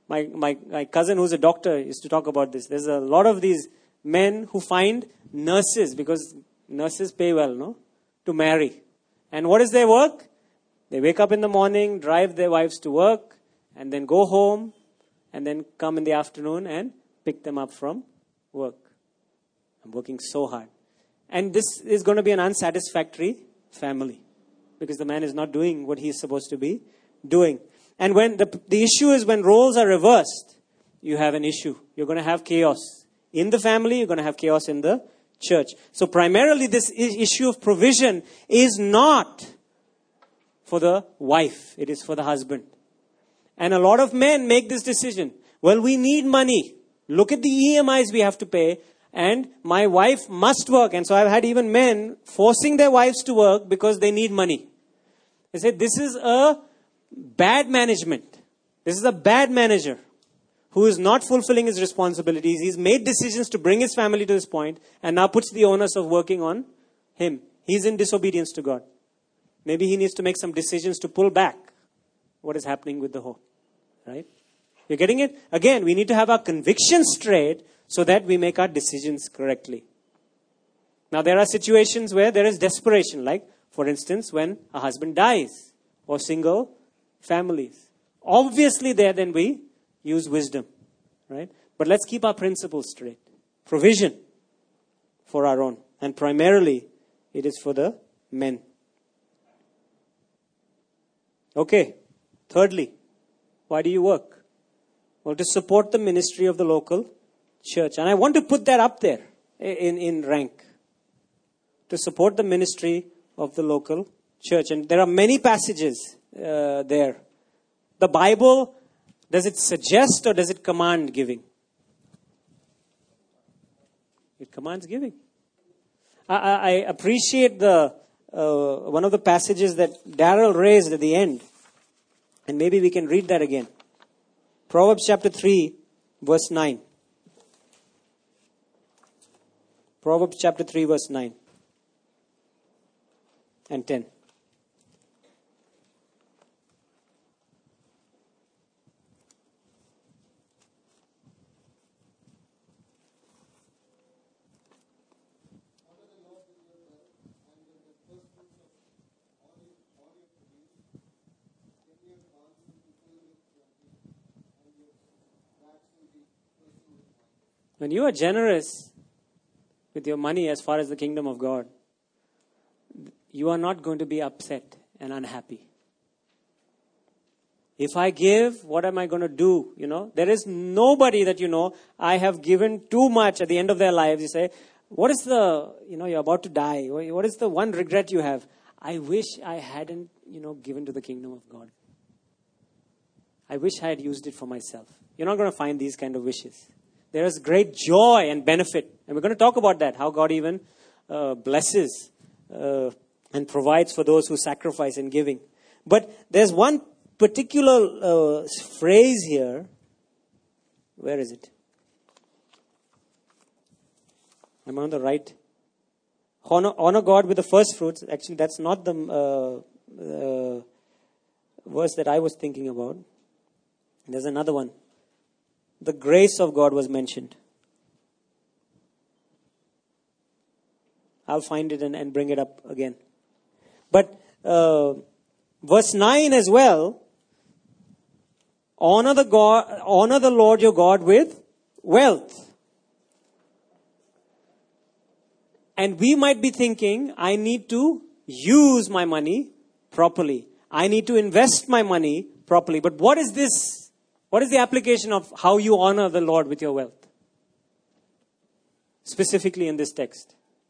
My cousin who's a doctor used to talk about this. There's a lot of these men who find nurses, because nurses pay well, no? To marry. And what is their work? They wake up in the morning, drive their wives to work, and then go home, and then come in the afternoon and pick them up from work. I'm working so hard. And this is going to be an unsatisfactory family, because the man is not doing what he's supposed to be doing. And when the issue is when roles are reversed, you have an issue. You're going to have chaos in the family. You're going to have chaos in the church. So primarily this issue of provision is not for the wife. It is for the husband. And a lot of men make this decision. Well, we need money. Look at the EMIs we have to pay. And my wife must work. And so I've had even men forcing their wives to work because they need money. They say this is a bad management. This is a bad manager who is not fulfilling his responsibilities. He's made decisions to bring his family to this point and now puts the onus of working on him. He's in disobedience to God. Maybe he needs to make some decisions to pull back what is happening with the home. Right? You're getting it? Again, we need to have our convictions straight so that we make our decisions correctly. Now, there are situations where there is desperation, like, for instance, when a husband dies or single families. Obviously, then we use wisdom, right? But let's keep our principles straight. Provision for our own. And primarily, it is for the men. Okay. Thirdly, why do you work? Well, to support the ministry of the local church. And I want to put that up there in rank. To support the ministry of the local church. And there are many passages there. The Bible, does it suggest or does it command giving? It commands giving. I appreciate one of the passages that Darrell raised at the end. And maybe we can read that again. Proverbs chapter 3, verse 9. Proverbs chapter 3, verse 9. and 10. When you are generous with your money as far as the kingdom of God, you are not going to be upset and unhappy. If I give, what am I going to do? There is nobody that I have given too much at the end of their lives. You say, what is you're about to die. What is the one regret you have? I wish I hadn't, given to the kingdom of God. I wish I had used it for myself. You're not going to find these kind of wishes. There is great joy and benefit. And we're going to talk about that, how God even blesses and provides for those who sacrifice in giving. But there's one particular phrase here. Where is it? I'm on the right. Honor God with the first fruits. Actually, that's not the verse that I was thinking about. There's another one. The grace of God was mentioned. I'll find it and bring it up again. But verse 9 as well. Honor the Lord your God with wealth. And we might be thinking, I need to use my money properly. I need to invest my money properly. But what is this? What is the application of how you honor the Lord with your wealth? Specifically in this text.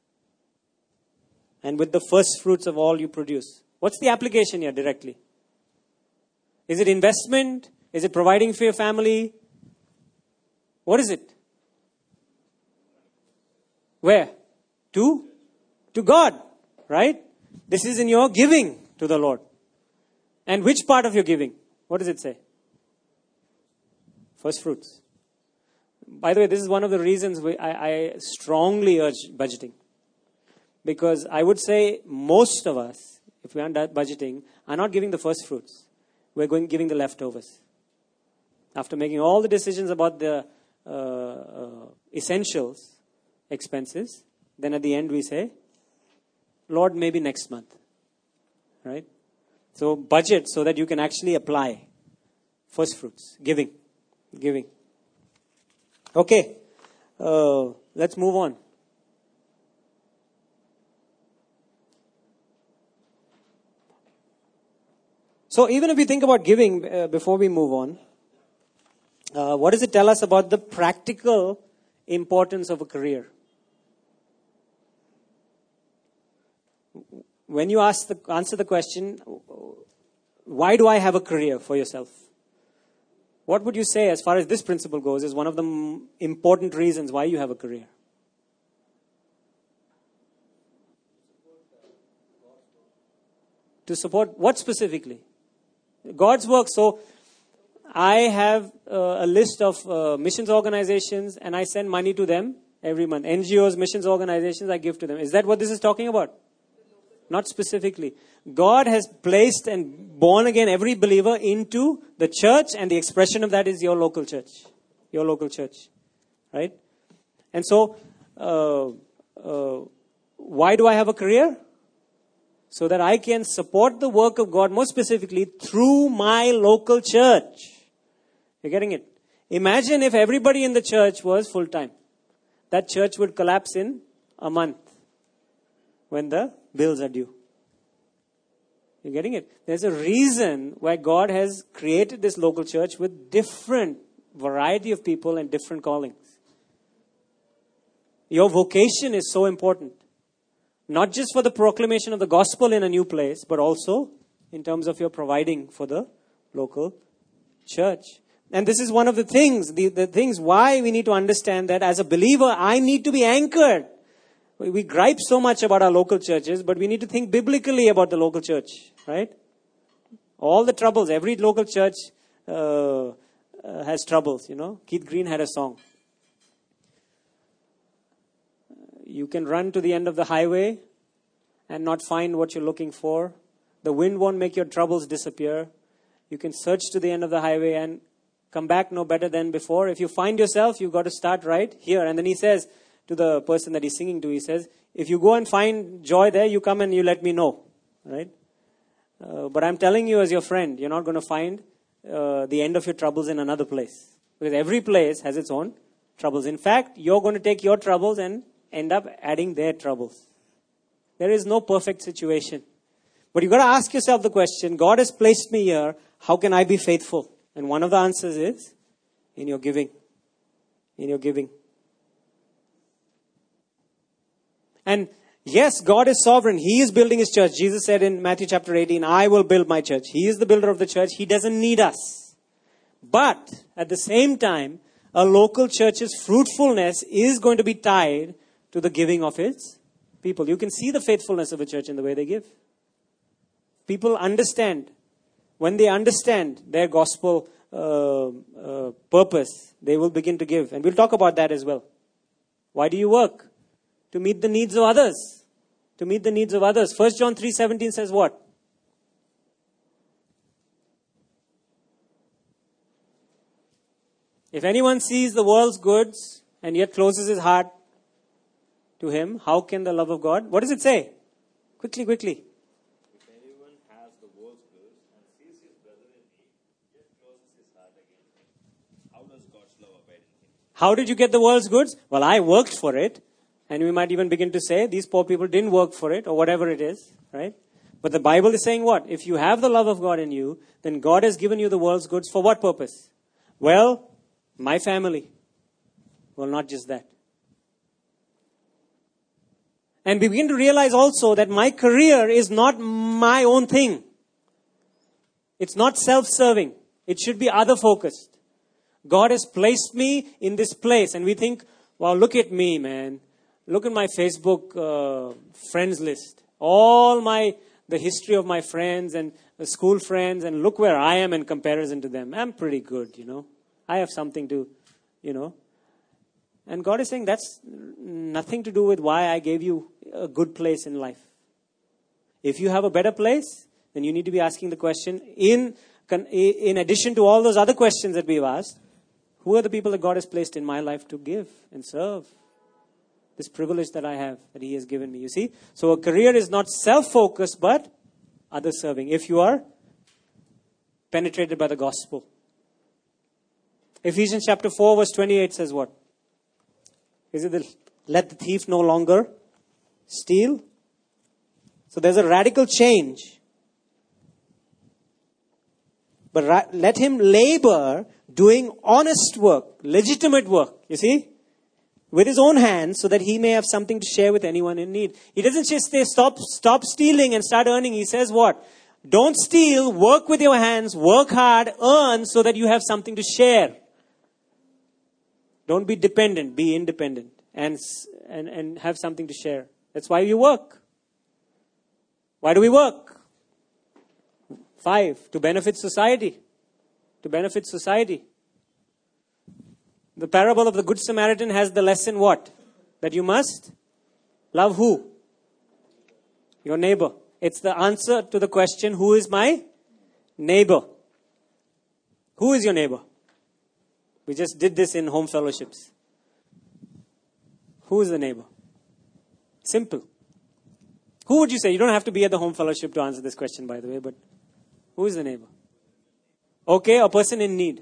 And with the first fruits of all you produce. What's the application here directly? Is it investment? Is it providing for your family? What is it? Where? To God, right? This is in your giving to the Lord. And which part of your giving? What does it say? First fruits. By the way, this is one of the reasons I strongly urge budgeting. Because I would say most of us, if we aren't budgeting, are not giving the first fruits. We're giving the leftovers. After making all the decisions about the essentials, expenses, then at the end we say, Lord, maybe next month. Right? So budget so that you can actually apply first fruits, giving. Okay, let's move on. So even if we think about giving, before we move on, what does it tell us about the practical importance of a career? When you answer the question, why do I have a career for yourself? What would you say as far as this principle goes is one of the important reasons why you have a career? To support what specifically? God's work. So I have a list of missions organizations and I send money to them every month. NGOs, missions organizations, I give to them. Is that what this is talking about? Not specifically. God has placed and born again every believer into the church, and the expression of that is your local church. Your local church. Right? And so, why do I have a career? So that I can support the work of God more specifically through my local church. You're getting it? Imagine if everybody in the church was full-time. That church would collapse in a month when the bills are due. You're getting it? There's a reason why God has created this local church with different variety of people and different callings. Your vocation is so important. Not just for the proclamation of the gospel in a new place, but also in terms of your providing for the local church. And this is one of the things, the things why we need to understand that as a believer, I need to be anchored. We gripe so much about our local churches, but we need to think biblically about the local church, right? All the troubles, every local church has troubles, Keith Green had a song. You can run to the end of the highway and not find what you're looking for. The wind won't make your troubles disappear. You can search to the end of the highway and come back no better than before. If you find yourself, you've got to start right here. And then he says to the person that he's singing to, he says, if you go and find joy there, you come and you let me know. Right? But I'm telling you as your friend, you're not going to find the end of your troubles in another place. Because every place has its own troubles. In fact, you're going to take your troubles and end up adding their troubles. There is no perfect situation. But you've got to ask yourself the question, God has placed me here, how can I be faithful? And one of the answers is, in your giving. In your giving. And yes, God is sovereign. He is building His church. Jesus said in Matthew chapter 18, I will build my church. He is the builder of the church. He doesn't need us. But at the same time, a local church's fruitfulness is going to be tied to the giving of its people. You can see the faithfulness of a church in the way they give. People understand. When they understand their gospel purpose, they will begin to give. And we'll talk about that as well. Why do you work? To meet the needs of others. To meet the needs of others. 1 John 3:17 says what? If anyone sees the world's goods and yet closes his heart to Him, how can the love of God? What does it say? Quickly. If anyone has the world's goods and sees his brother in need, yet closes his heart against him, how does God's love abide in him? How did you get the world's goods? Well, I worked for it. And we might even begin to say, these poor people didn't work for it, or whatever it is, right? But the Bible is saying what? If you have the love of God in you, then God has given you the world's goods for what purpose? Well, my family. Well, not just that. And we begin to realize also that my career is not my own thing. It's not self-serving. It should be other-focused. God has placed me in this place, and we think, wow, look at me, man. Look at my Facebook friends list. The history of my friends and the school friends, and look where I am in comparison to them. I'm pretty good, I have something to, And God is saying that's nothing to do with why I gave you a good place in life. If you have a better place, then you need to be asking the question, in addition to all those other questions that we've asked, who are the people that God has placed in my life to give and serve? This privilege that I have, that He has given me. You see? So a career is not self-focused, but other-serving. If you are penetrated by the gospel. Ephesians chapter 4 verse 28 says what? Is it let the thief no longer steal? So there's a radical change. But let him labor doing honest work, legitimate work. You see? With his own hands, so that he may have something to share with anyone in need. He doesn't just say, stop stealing and start earning. He says what? Don't steal, work with your hands, work hard, earn so that you have something to share. Don't be dependent, be independent and have something to share. That's why you work. Why do we work? 5, to benefit society. To benefit society. The parable of the Good Samaritan has the lesson what? That you must love who? Your neighbor. It's the answer to the question, who is my neighbor? Who is your neighbor? We just did this in home fellowships. Who is the neighbor? Simple. Who would you say? You don't have to be at the home fellowship to answer this question, by the way, but who is the neighbor? Okay, a person in need.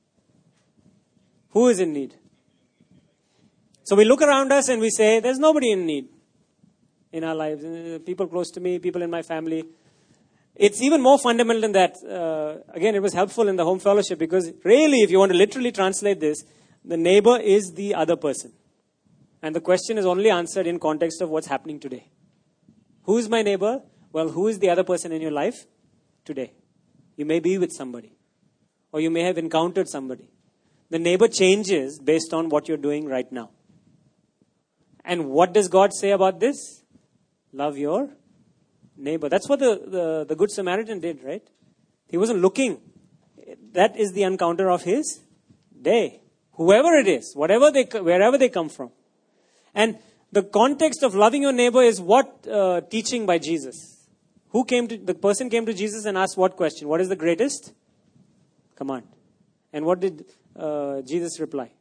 Who is in need? So we look around us and we say, there's nobody in need in our lives. People close to me, people in my family. It's even more fundamental than that. Again, it was helpful in the home fellowship because really, if you want to literally translate this, the neighbor is the other person. And the question is only answered in context of what's happening today. Who is my neighbor? Well, who is the other person in your life today? You may be with somebody. Or you may have encountered somebody. The neighbor changes based on what you're doing right now. And what does God say about this? Love your neighbor. That's what the Good Samaritan did, right? He wasn't looking. That is the encounter of his day. Whoever it is, wherever they come from. And the context of loving your neighbor is what teaching by Jesus? The person came to Jesus and asked what question? What is the greatest command? And what did Jesus reply?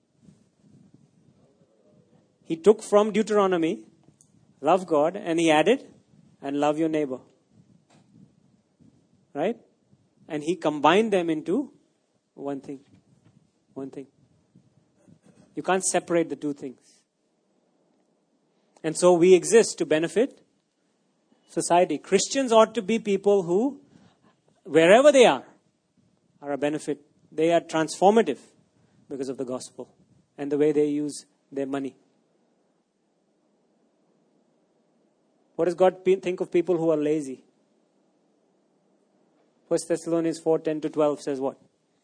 He took from Deuteronomy, love God, and he added, and love your neighbor. Right? And he combined them into one thing. One thing. You can't separate the two things. And so we exist to benefit society. Christians ought to be people who, wherever they are a benefit. They are transformative because of the gospel and the way they use their money. What does God think of people who are lazy? 1 Thessalonians 4:10-12 says what?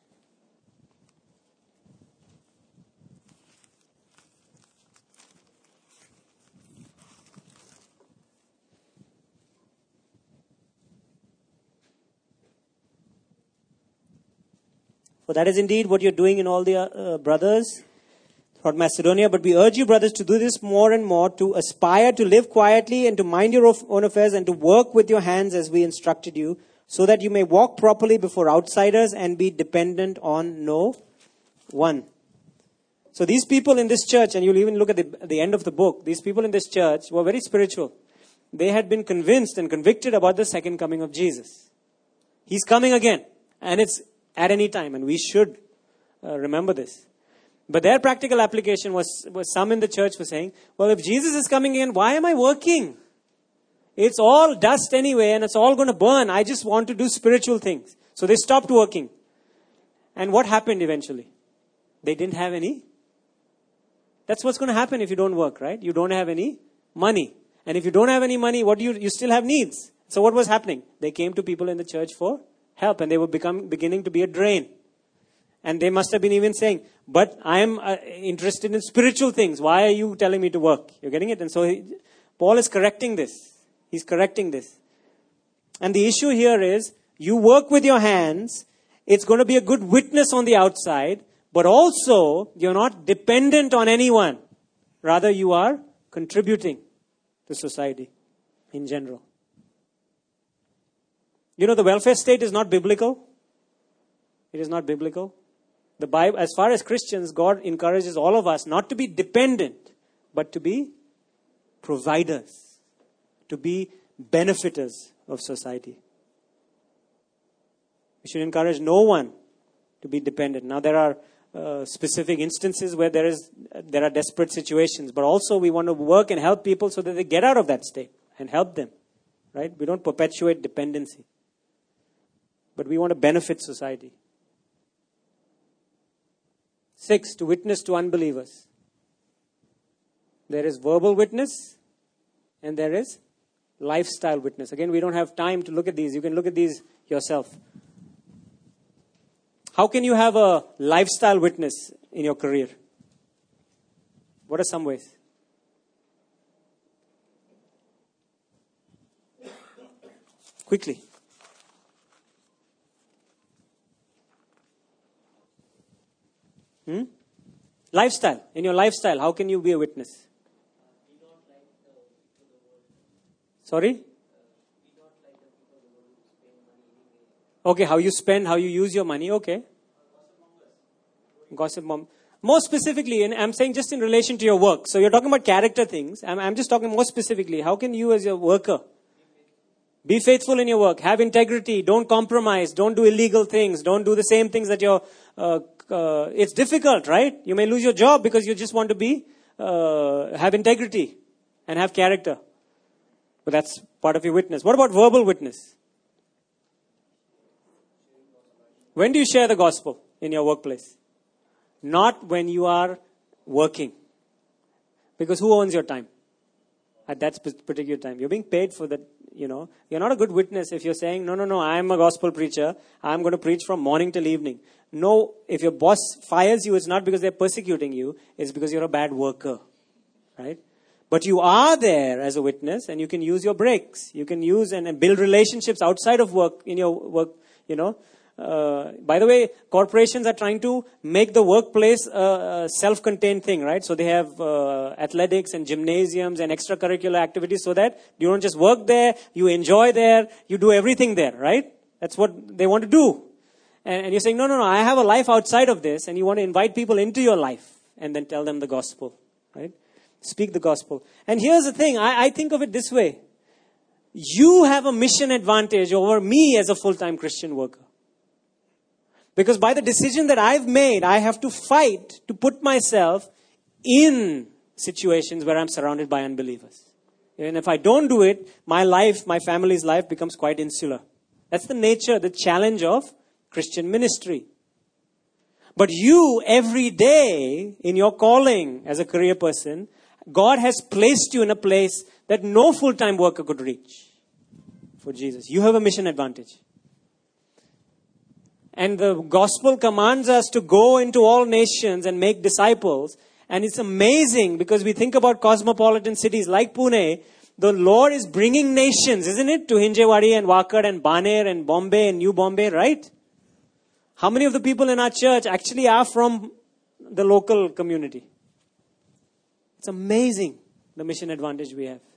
For that is indeed what you're doing in all the brothers throughout Macedonia. But we urge you, brothers, to do this more and more, to aspire to live quietly and to mind your own affairs and to work with your hands as we instructed you, so that you may walk properly before outsiders and be dependent on no one. So these people in this church, and you'll even look at the end of the book, these people in this church were very spiritual. They had been convinced and convicted about the second coming of Jesus. He's coming again, and it's at any time, and we should remember this. But their practical application was some in the church were saying, well, if Jesus is coming again, why am I working? It's all dust anyway, and it's all going to burn. I just want to do spiritual things. So they stopped working. And what happened eventually? They didn't have any. That's what's going to happen if you don't work, right? You don't have any money. And if you don't have any money, what do you still have needs. So what was happening? They came to people in the church for help, and they were beginning to be a drain. And they must have been even saying, but I am interested in spiritual things. Why are you telling me to work? You're getting it? And so Paul is correcting this. He's correcting this. And the issue here is, you work with your hands. It's going to be a good witness on the outside. But also, you're not dependent on anyone. Rather, you are contributing to society in general. You know, the welfare state is not biblical. It is not biblical. The Bible, as far as Christians, God encourages all of us not to be dependent, but to be providers, to be benefiters of society. We should encourage no one to be dependent. Now, there are specific instances where there are desperate situations, but also we want to work and help people so that they get out of that state and help them. Right? We don't perpetuate dependency, but we want to benefit society. 6, to witness to unbelievers. There is verbal witness and there is lifestyle witness. Again, we don't have time to look at these. You can look at these yourself. How can you have a lifestyle witness in your career? What are some ways? Quickly. Lifestyle. In your lifestyle, how can you be a witness? Sorry? Okay, how you spend, how you use your money. Okay. Gossip mom. More specifically, and I'm saying just in relation to your work. So you're talking about character things. I'm just talking more specifically. How can you as a worker be faithful in your work? Have integrity. Don't compromise. Don't do illegal things. Don't do the same things that you're... it's difficult, right? You may lose your job because you just want to be have integrity and have character. But that's part of your witness. What about verbal witness? When do you share the gospel in your workplace? Not when you are working. Because who owns your time? At that particular time. You're being paid for that, you know. You're not a good witness if you're saying, no, I'm a gospel preacher. I'm going to preach from morning till evening. No, if your boss fires you, it's not because they're persecuting you. It's because you're a bad worker. Right? But you are there as a witness and you can use your breaks. You can use and build relationships outside of work, in your work, you know. By the way, corporations are trying to make the workplace a self-contained thing, right? So they have athletics and gymnasiums and extracurricular activities so that you don't just work there, you enjoy there, you do everything there, right? That's what they want to do. And you're saying, no, I have a life outside of this, and you want to invite people into your life and then tell them the gospel, right? Speak the gospel. And here's the thing, I think of it this way. You have a mission advantage over me as a full-time Christian worker. Because by the decision that I've made, I have to fight to put myself in situations where I'm surrounded by unbelievers. And if I don't do it, my life, my family's life becomes quite insular. That's the nature, the challenge of Christian ministry. But you, every day, in your calling as a career person, God has placed you in a place that no full-time worker could reach for Jesus. You have a mission advantage. And the gospel commands us to go into all nations and make disciples. And it's amazing because we think about cosmopolitan cities like Pune. The Lord is bringing nations, isn't it? To Hinjewadi and Wakad and Baner and Bombay and New Bombay, right? How many of the people in our church actually are from the local community? It's amazing, the mission advantage we have.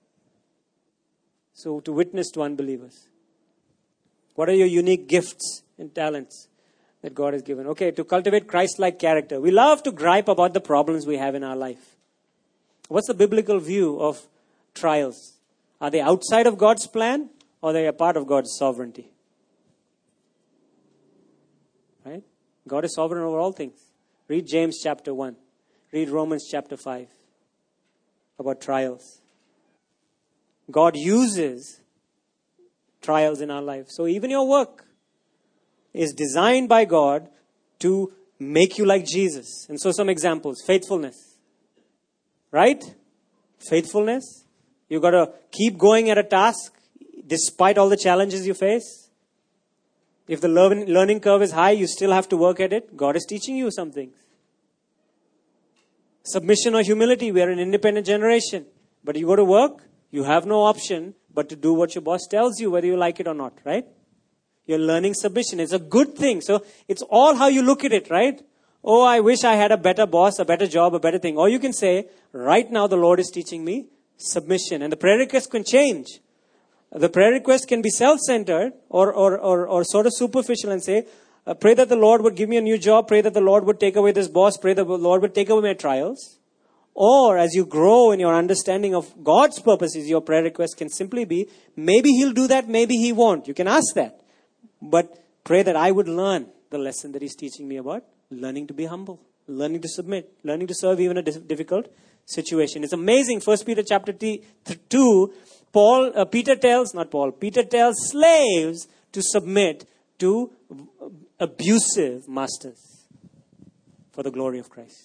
So to witness to unbelievers. What are your unique gifts and talents that God has given? Okay, to cultivate Christ-like character. We love to gripe about the problems we have in our life. What's the biblical view of trials? Are they outside of God's plan or are they a part of God's sovereignty? Right? God is sovereign over all things. Read James chapter 1. Read Romans chapter 5 about trials. God uses trials in our life. So even your work is designed by God to make you like Jesus. And so some examples. Faithfulness. Right? Faithfulness. You've got to keep going at a task despite all the challenges you face. If the learning curve is high, you still have to work at it. God is teaching you some things. Submission or humility. We are an independent generation. But you go to work, you have no option but to do what your boss tells you, whether you like it or not, right? You're learning submission. It's a good thing. So it's all how you look at it, right? Oh, I wish I had a better boss, a better job, a better thing. Or you can say, right now the Lord is teaching me submission. And the prayer request can change. The prayer request can be self-centered or sort of superficial and say, pray that the Lord would give me a new job. Pray that the Lord would take away this boss. Pray that the Lord would take away my trials. Or as you grow in your understanding of God's purposes, your prayer request can simply be, maybe He'll do that, maybe He won't. You can ask that. But pray that I would learn the lesson that He's teaching me about learning to be humble, learning to submit, learning to serve even a difficult situation. It's amazing. 1 Peter chapter 2, Peter tells slaves to submit to abusive masters for the glory of Christ.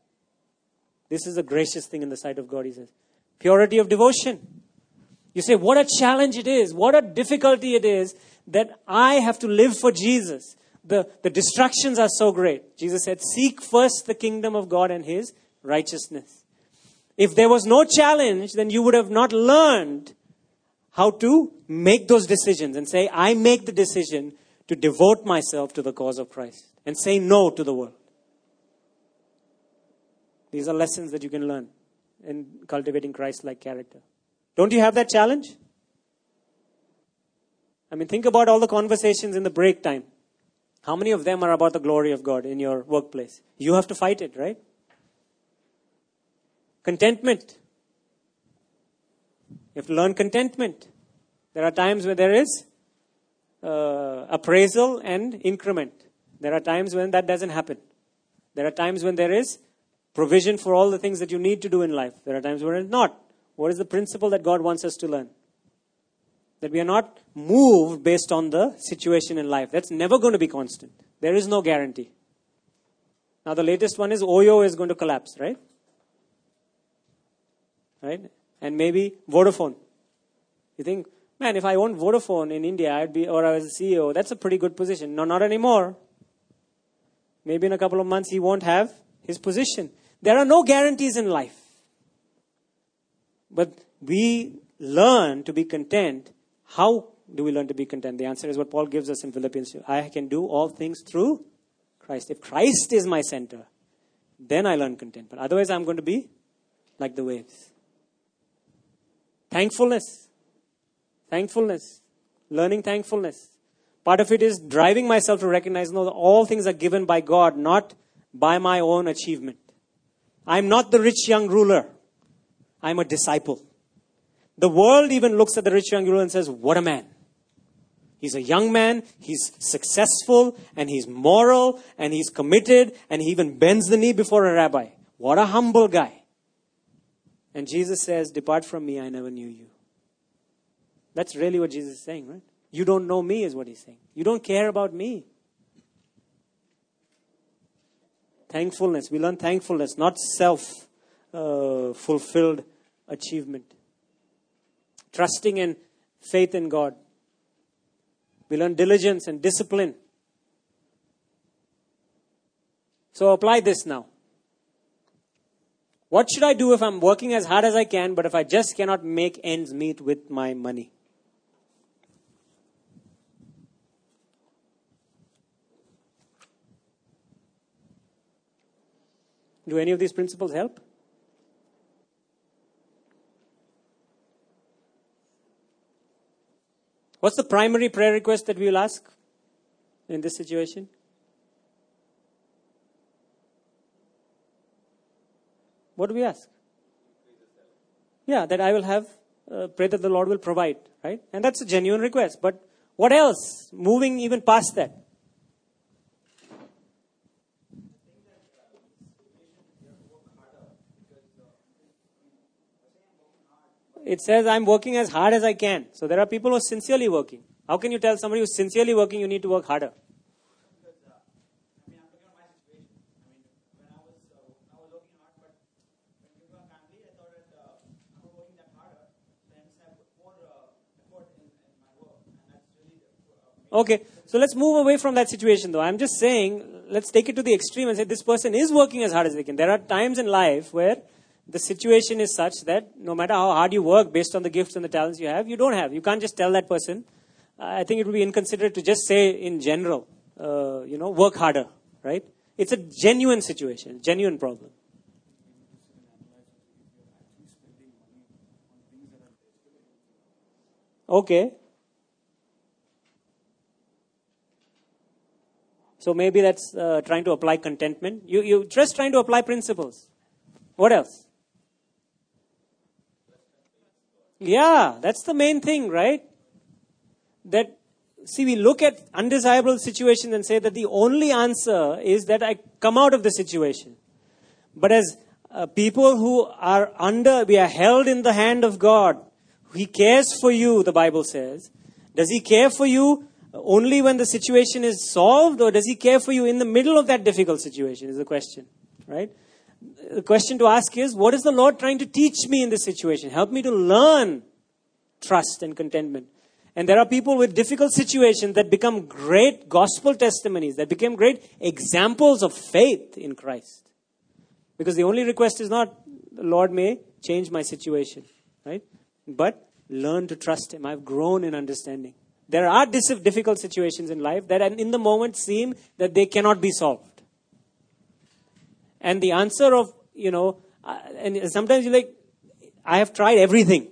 This is a gracious thing in the sight of God, he says. Purity of devotion. You say, what a challenge it is. What a difficulty it is that I have to live for Jesus. The distractions are so great. Jesus said, seek first the kingdom of God and His righteousness. If there was no challenge, then you would have not learned how to make those decisions and say, I make the decision to devote myself to the cause of Christ and say no to the world. These are lessons that you can learn in cultivating Christ-like character. Don't you have that challenge? I mean, think about all the conversations in the break time. How many of them are about the glory of God in your workplace? You have to fight it, right? Contentment. You have to learn contentment. There are times where there is appraisal and increment. There are times when that doesn't happen. There are times when there is provision for all the things that you need to do in life. There are times when it's not. What is the principle that God wants us to learn? That we are not moved based on the situation in life. That's never going to be constant. There is no guarantee. Now the latest one is Oyo is going to collapse, right? Right? And maybe Vodafone. You think, man, if I owned Vodafone in India, I was a CEO, that's a pretty good position. No, not anymore. Maybe in a couple of months he won't have his position. There are no guarantees in life. But we learn to be content. How do we learn to be content? The answer is what Paul gives us in Philippians 2. I can do all things through Christ. If Christ is my center, then I learn contentment. Otherwise, I'm going to be like the waves. Thankfulness. Thankfulness. Learning thankfulness. Part of it is driving myself to recognize, no, that all things are given by God, not by my own achievement. I'm not the rich young ruler. I'm a disciple. The world even looks at the rich young ruler and says, what a man. He's a young man, he's successful, and he's moral, and he's committed, and he even bends the knee before a rabbi. What a humble guy. And Jesus says, depart from me, I never knew you. That's really what Jesus is saying, right? You don't know me is what he's saying. You don't care about me. Thankfulness. We learn thankfulness, not self-fulfilled achievement. Trusting and faith in God. We learn diligence and discipline. So apply this now. What should I do if I'm working as hard as I can, but if I just cannot make ends meet with my money? Do any of these principles help? What's the primary prayer request that we will ask in this situation? What do we ask? Yeah, that I will have, pray that the Lord will provide, right? And that's a genuine request. But what else? Moving even past that. It says I'm working as hard as I can. So there are people who are sincerely working. How can you tell somebody who's sincerely working you need to work harder? I'm talking about my situation. When I was working hard, but when you were family, I thought that I'm not working that harder. Then I put more effort in my work, and that's really Okay, so let's move away from that situation though. I'm just saying, let's take it to the extreme and say this person is working as hard as they can. There are times in life where the situation is such that no matter how hard you work based on the gifts and the talents you have, you don't have. You can't just tell that person. I think it would be inconsiderate to just say in general, work harder, right? It's a genuine situation, genuine problem. Okay. So maybe that's trying to apply contentment. You're just trying to apply principles. What else? Yeah, that's the main thing, right? That, see, we look at undesirable situations and say that the only answer is that I come out of the situation. But as people who are we are held in the hand of God. He cares for you, the Bible says. Does He care for you only when the situation is solved, or does He care for you in the middle of that difficult situation is the question, right? The question to ask is, what is the Lord trying to teach me in this situation? Help me to learn trust and contentment. And there are people with difficult situations that become great gospel testimonies, that become great examples of faith in Christ. Because the only request is not, the Lord may change my situation, right? But learn to trust Him. I've grown in understanding. There are difficult situations in life that in the moment seem that they cannot be solved. And the answer of, and sometimes you're like, I have tried everything.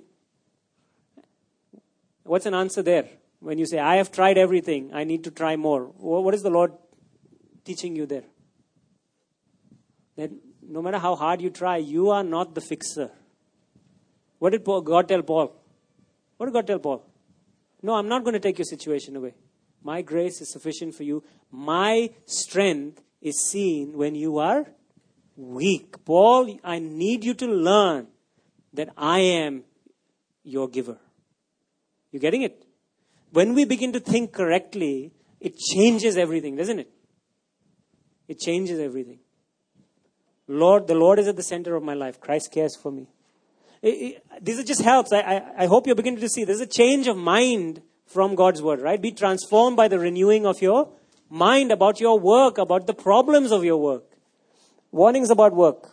What's an answer there? When you say, I have tried everything, I need to try more. What is the Lord teaching you there? That no matter how hard you try, you are not the fixer. What did God tell Paul? What did God tell Paul? No, I'm not going to take your situation away. My grace is sufficient for you. My strength is seen when you are weak. Paul, I need you to learn that I am your giver. You getting it? When we begin to think correctly, it changes everything, doesn't it? It changes everything. The Lord is at the center of my life. Christ cares for me. This just helps. I hope you're beginning to see there's a change of mind from God's word, right? Be transformed by the renewing of your mind about your work, about the problems of your work. Warnings about work.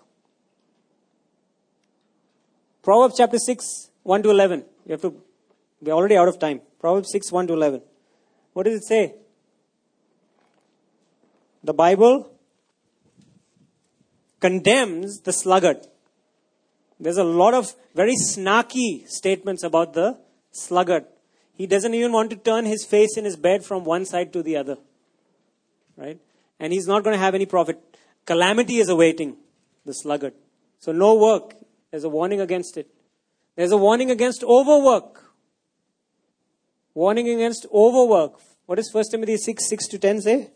Proverbs chapter 6, 1 to 11. We're already out of time. Proverbs 6, 1 to 11. What does it say? The Bible condemns the sluggard. There's a lot of very snarky statements about the sluggard. He doesn't even want to turn his face in his bed from one side to the other. Right? And he's not going to have any profit. Calamity is awaiting the sluggard. So no work. There's a warning against it. There's a warning against overwork. Warning against overwork. What does 1 Timothy 6, 6 to 10 say?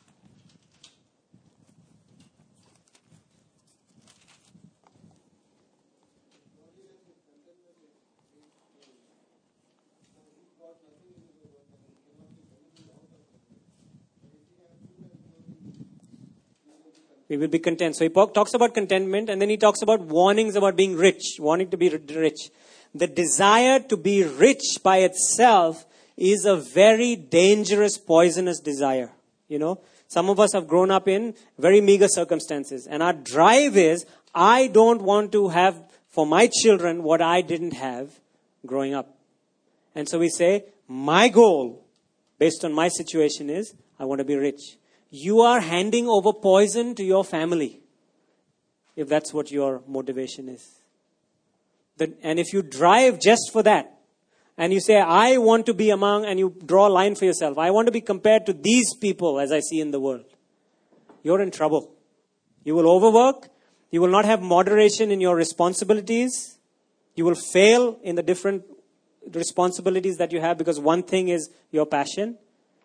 We will be content. So he talks about contentment, and then he talks about warnings about being rich, wanting to be rich. The desire to be rich by itself is a very dangerous, poisonous desire. You know, some of us have grown up in very meager circumstances, and our drive is, I don't want to have for my children what I didn't have growing up. And so we say, my goal, based on my situation, is I want to be rich. You are handing over poison to your family, if that's what your motivation is. And if you drive just for that, and you say, I want to be among, and you draw a line for yourself, I want to be compared to these people as I see in the world, you're in trouble. You will overwork. You will not have moderation in your responsibilities. You will fail in the different responsibilities that you have, because one thing is your passion.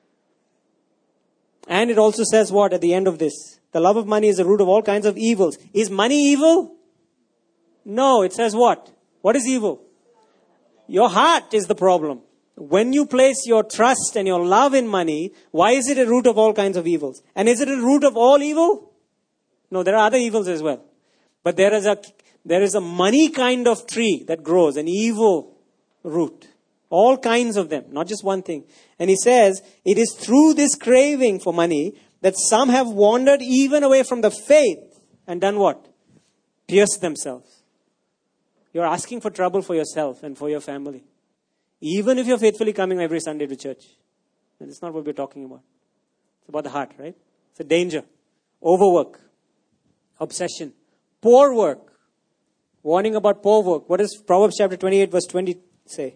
And it also says what at the end of this? The love of money is the root of all kinds of evils. Is money evil? No, it says what? What is evil? Your heart is the problem. When you place your trust and your love in money, why is it a root of all kinds of evils? And is it a root of all evil? No, there are other evils as well. But there is a money kind of tree that grows, an evil root. All kinds of them, not just one thing. And he says, it is through this craving for money that some have wandered even away from the faith and done what? Pierced themselves. You're asking for trouble for yourself and for your family. Even if you're faithfully coming every Sunday to church. And it's not what we're talking about. It's about the heart, right? It's a danger. Overwork. Obsession. Poor work. Warning about poor work. What does Proverbs chapter 28 verse 20 say?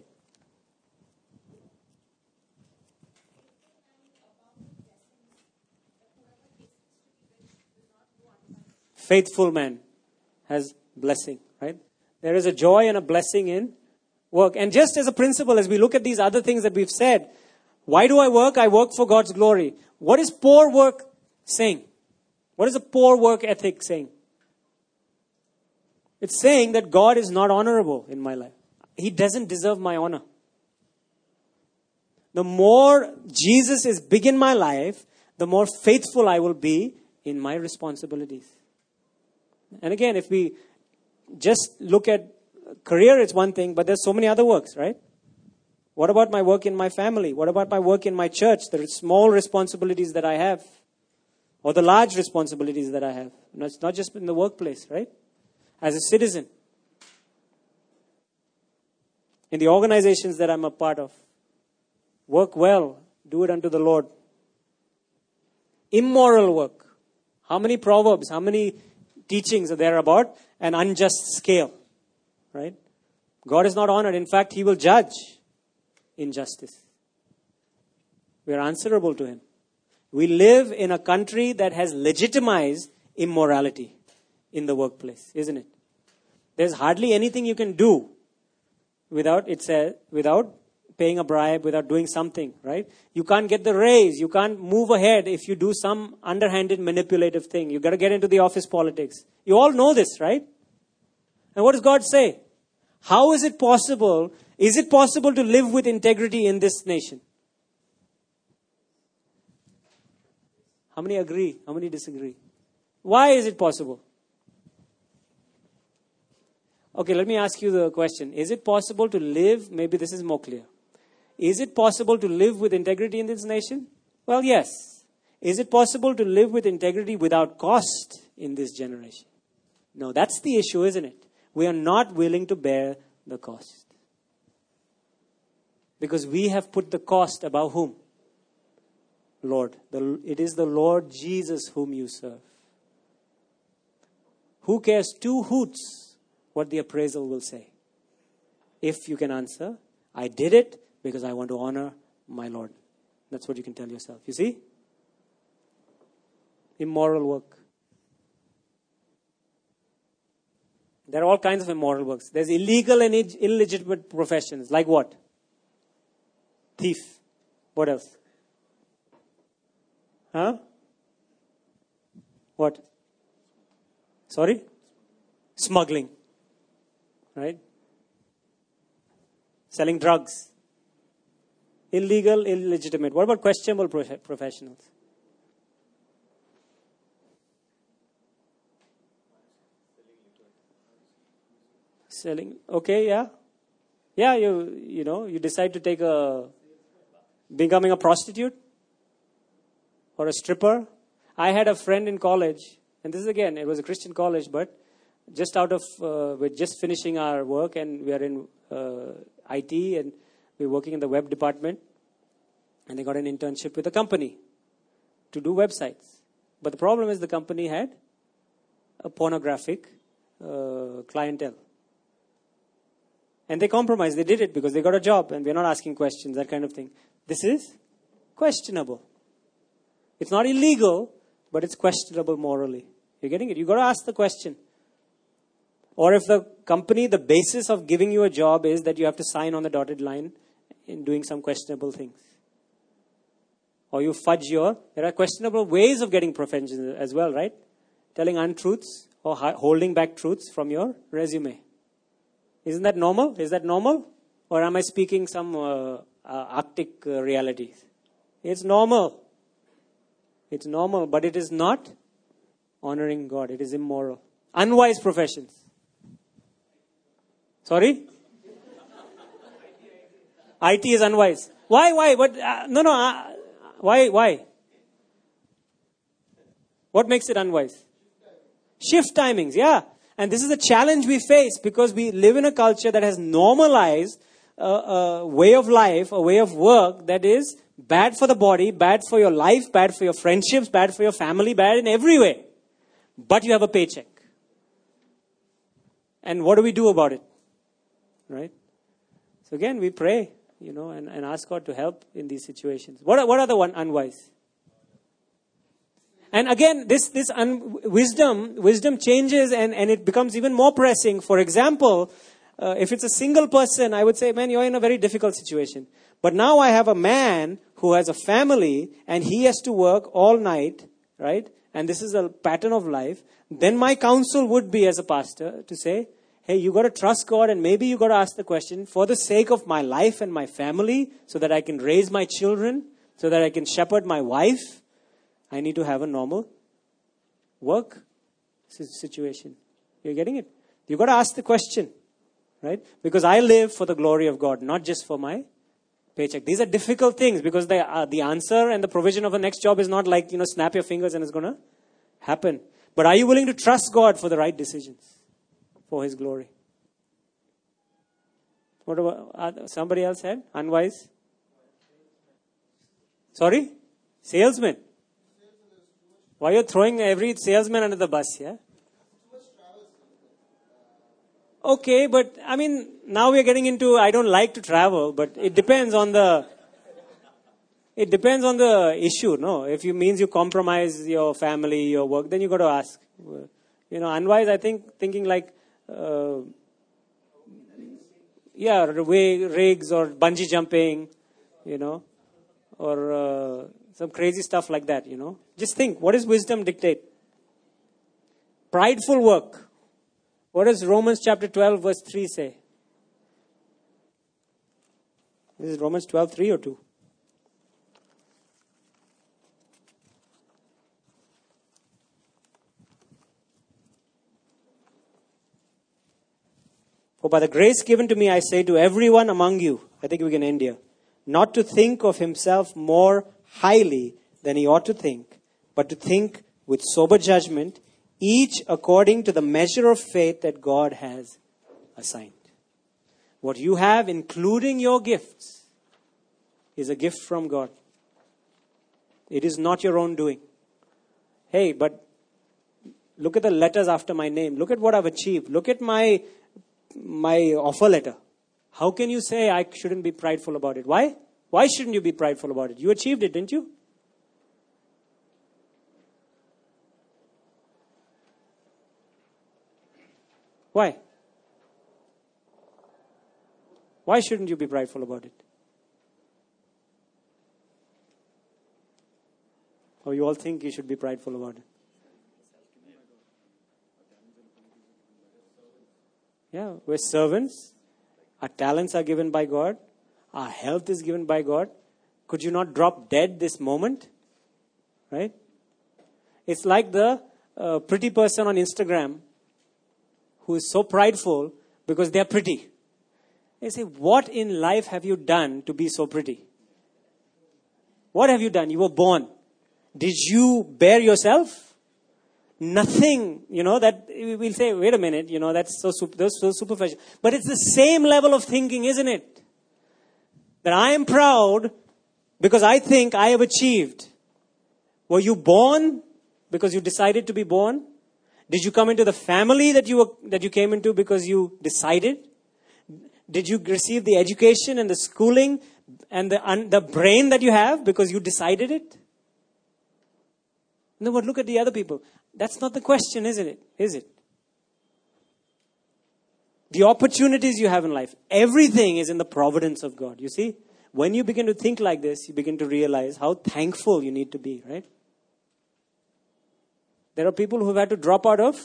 Faithful man has blessing, right? There is a joy and a blessing in work. And just as a principle, as we look at these other things that we've said, why do I work? I work for God's glory. What is poor work saying? What is a poor work ethic saying? It's saying that God is not honorable in my life. He doesn't deserve my honor. The more Jesus is big in my life, the more faithful I will be in my responsibilities. And again, if we just look at career, it's one thing, but there's so many other works, right? What about my work in my family? What about my work in my church? The small responsibilities that I have, or the large responsibilities that I have. No, it's not just in the workplace, right? As a citizen, in the organizations that I'm a part of, work well, do it unto the Lord. Immoral work. How many proverbs, how many teachings are there about an unjust scale, right? God is not honored. In fact, He will judge injustice. We are answerable to Him. We live in a country that has legitimized immorality in the workplace, isn't it? There's hardly anything you can do without paying a bribe, without doing something, right? You can't get the raise. You can't move ahead if you do some underhanded manipulative thing. You've got to get into the office politics. You all know this, right? And what does God say? How is it possible? Is it possible to live with integrity in this nation? How many agree? How many disagree? Why is it possible? Okay, let me ask you the question. Is it possible to live, maybe this is more clear. Is it possible to live with integrity in this nation? Well, yes. Is it possible to live with integrity without cost in this generation? No, that's the issue, isn't it? We are not willing to bear the cost. Because we have put the cost above whom? Lord. It is the Lord Jesus whom you serve. Who cares two hoots what the appraisal will say? If you can answer, I did it because I want to honor my Lord. That's what you can tell yourself. You see? Immoral work. There are all kinds of immoral works. There's illegal and illegitimate professions. Like what? Thief. What else? Huh? What? Sorry? Smuggling. Right? Selling drugs. Illegal, illegitimate. What about questionable professionals? Selling. Okay, yeah. Yeah, you decide to becoming a prostitute or a stripper. I had a friend in college, and this is again, it was a Christian college, but just we're just finishing our work, and we are in IT, and we're working in the web department, and they got an internship with a company to do websites. But the problem is the company had a pornographic clientele. And they compromised. They did it because they got a job and we're not asking questions, that kind of thing. This is questionable. It's not illegal, but it's questionable morally. You're getting it? You got to ask the question. Or if the company, the basis of giving you a job is that you have to sign on the dotted line in doing some questionable things. Or you fudge there are questionable ways of getting professions as well, right? Telling untruths or holding back truths from your resume. Isn't that normal? Is that normal? Or am I speaking some Arctic realities? It's normal. It's normal, but it is not honoring God. It is immoral. Unwise professions. Sorry? IT is unwise. Why? What? Why? What makes it unwise? Shift timings, yeah. And this is a challenge we face because we live in a culture that has normalized a way of life, a way of work that is bad for the body, bad for your life, bad for your friendships, bad for your family, bad in every way. But you have a paycheck. And what do we do about it? Right? So again, we pray, and ask God to help in these situations. What are the unwise? And again, this wisdom changes and it becomes even more pressing. For example, if it's a single person, I would say, man, you're in a very difficult situation. But now I have a man who has a family and he has to work all night, right? And this is a pattern of life. Then my counsel would be as a pastor to say, hey, you got to trust God and maybe you got to ask the question, for the sake of my life and my family, so that I can raise my children, so that I can shepherd my wife, I need to have a normal work situation. You're getting it? You got to ask the question, right? Because I live for the glory of God, not just for my paycheck. These are difficult things because the answer and the provision of a next job is not like, snap your fingers and it's going to happen. But are you willing to trust God for the right decisions for His glory? What about somebody else had? Unwise? Sorry? Salesman. Why are you throwing every salesman under the bus, yeah? Okay, but now we're getting into, I don't like to travel, but it depends on the issue, no? If it means you compromise your family, your work, then you got to ask. Unwise, I think, thinking like, rigs or bungee jumping, or some crazy stuff like that, Just think, what does wisdom dictate? Prideful work. What does Romans chapter 12 verse 3 say? Is it Romans 12, 3 or 2? For by the grace given to me, I say to everyone among you, I think we can end here, not to think of himself more highly than he ought to think, but to think with sober judgment, each according to the measure of faith that God has assigned. What you have, including your gifts, is a gift from God. It is not your own doing. Hey, but look at the letters after my name. Look at what I've achieved. Look at my offer letter. How can you say I shouldn't be prideful about it? Why? Why shouldn't you be prideful about it? You achieved it, didn't you? Why? Why shouldn't you be prideful about it? Or you all think you should be prideful about it? Yeah, we're servants. Our talents are given by God. Our health is given by God. Could you not drop dead this moment? Right? It's like the pretty person on Instagram who is so prideful because they're pretty. They say, what in life have you done to be so pretty? What have you done? You were born. Did you bear yourself? Nothing, that we'll say, wait a minute, that's so superficial. But it's the same level of thinking, isn't it? That I am proud because I think I have achieved. Were you born because you decided to be born? Did you come into the family that you came into because you decided? Did you receive the education and the schooling and the brain that you have because you decided it? No, but look at the other people. That's not the question, isn't it? Is it? The opportunities you have in life, everything is in the providence of God. You see, when you begin to think like this, you begin to realize how thankful you need to be, right? There are people who have had to drop out of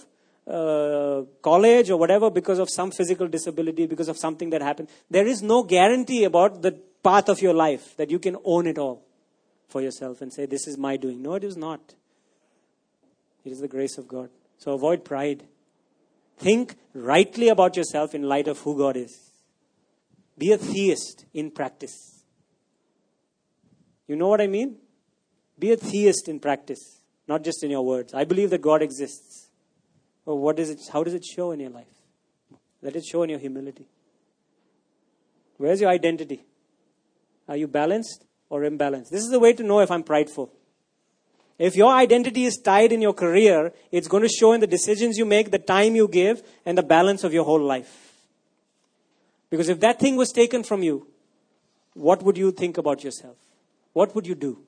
college or whatever because of some physical disability, because of something that happened. There is no guarantee about the path of your life that you can own it all for yourself and say, this is my doing. No, it is not. It is the grace of God. So avoid pride. Think rightly about yourself in light of who God is. Be a theist in practice. You know what I mean? Be a theist in practice, not just in your words. I believe that God exists. Well, what is it? How does it show in your life? Let it show in your humility. Where's your identity? Are you balanced or imbalanced? This is the way to know if I'm prideful. If your identity is tied in your career, it's going to show in the decisions you make, the time you give, and the balance of your whole life. Because if that thing was taken from you, what would you think about yourself? What would you do?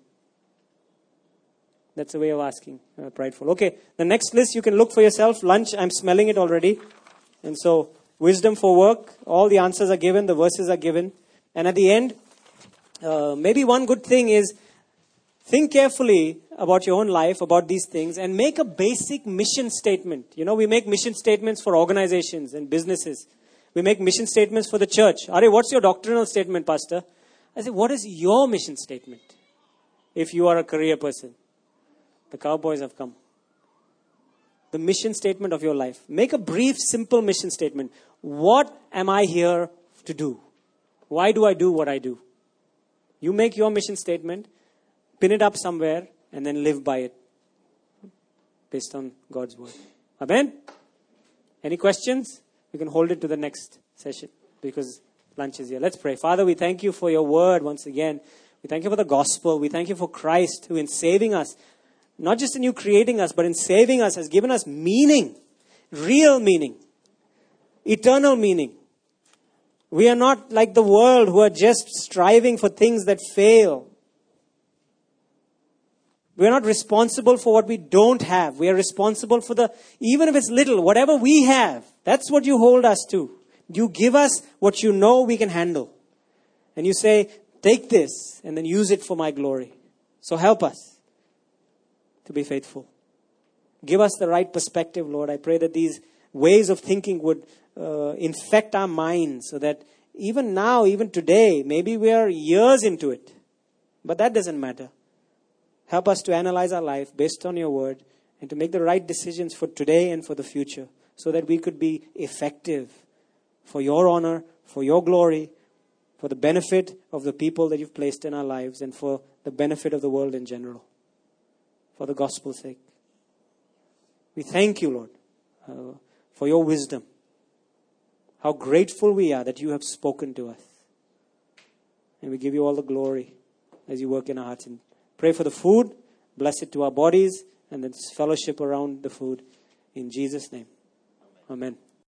That's a way of asking, prideful. Okay, the next list you can look for yourself. Lunch, I'm smelling it already. And so, wisdom for work, all the answers are given, the verses are given. And at the end, maybe one good thing is, think carefully about your own life, about these things, and make a basic mission statement. We make mission statements for organizations and businesses. We make mission statements for the church. Are, what's your doctrinal statement, Pastor? I say, what is your mission statement? If you are a career person. The cowboys have come. The mission statement of your life. Make a brief, simple mission statement. What am I here to do? Why do I do what I do? You make your mission statement, pin it up somewhere, and then live by it based on God's word. Amen? Any questions? You can hold it to the next session because lunch is here. Let's pray. Father, we thank you for your word once again. We thank you for the gospel. We thank you for Christ who in saving us, not just in you creating us, but in saving us has given us meaning, real meaning, eternal meaning. We are not like the world who are just striving for things that fail. We are not responsible for what we don't have. We are responsible for even if it's little, whatever we have, that's what you hold us to. You give us what you know we can handle. And you say, take this and then use it for my glory. So help us to be faithful. Give us the right perspective, Lord. I pray that these ways of thinking would infect our minds so that even now, even today, maybe we are years into it. But that doesn't matter. Help us to analyze our life based on your word and to make the right decisions for today and for the future so that we could be effective for your honor, for your glory, for the benefit of the people that you've placed in our lives and for the benefit of the world in general, for the gospel's sake. We thank you, Lord, for your wisdom. How grateful we are that you have spoken to us. And we give you all the glory as you work in our hearts. And pray for the food. Bless it to our bodies and the fellowship around the food. In Jesus' name. Amen.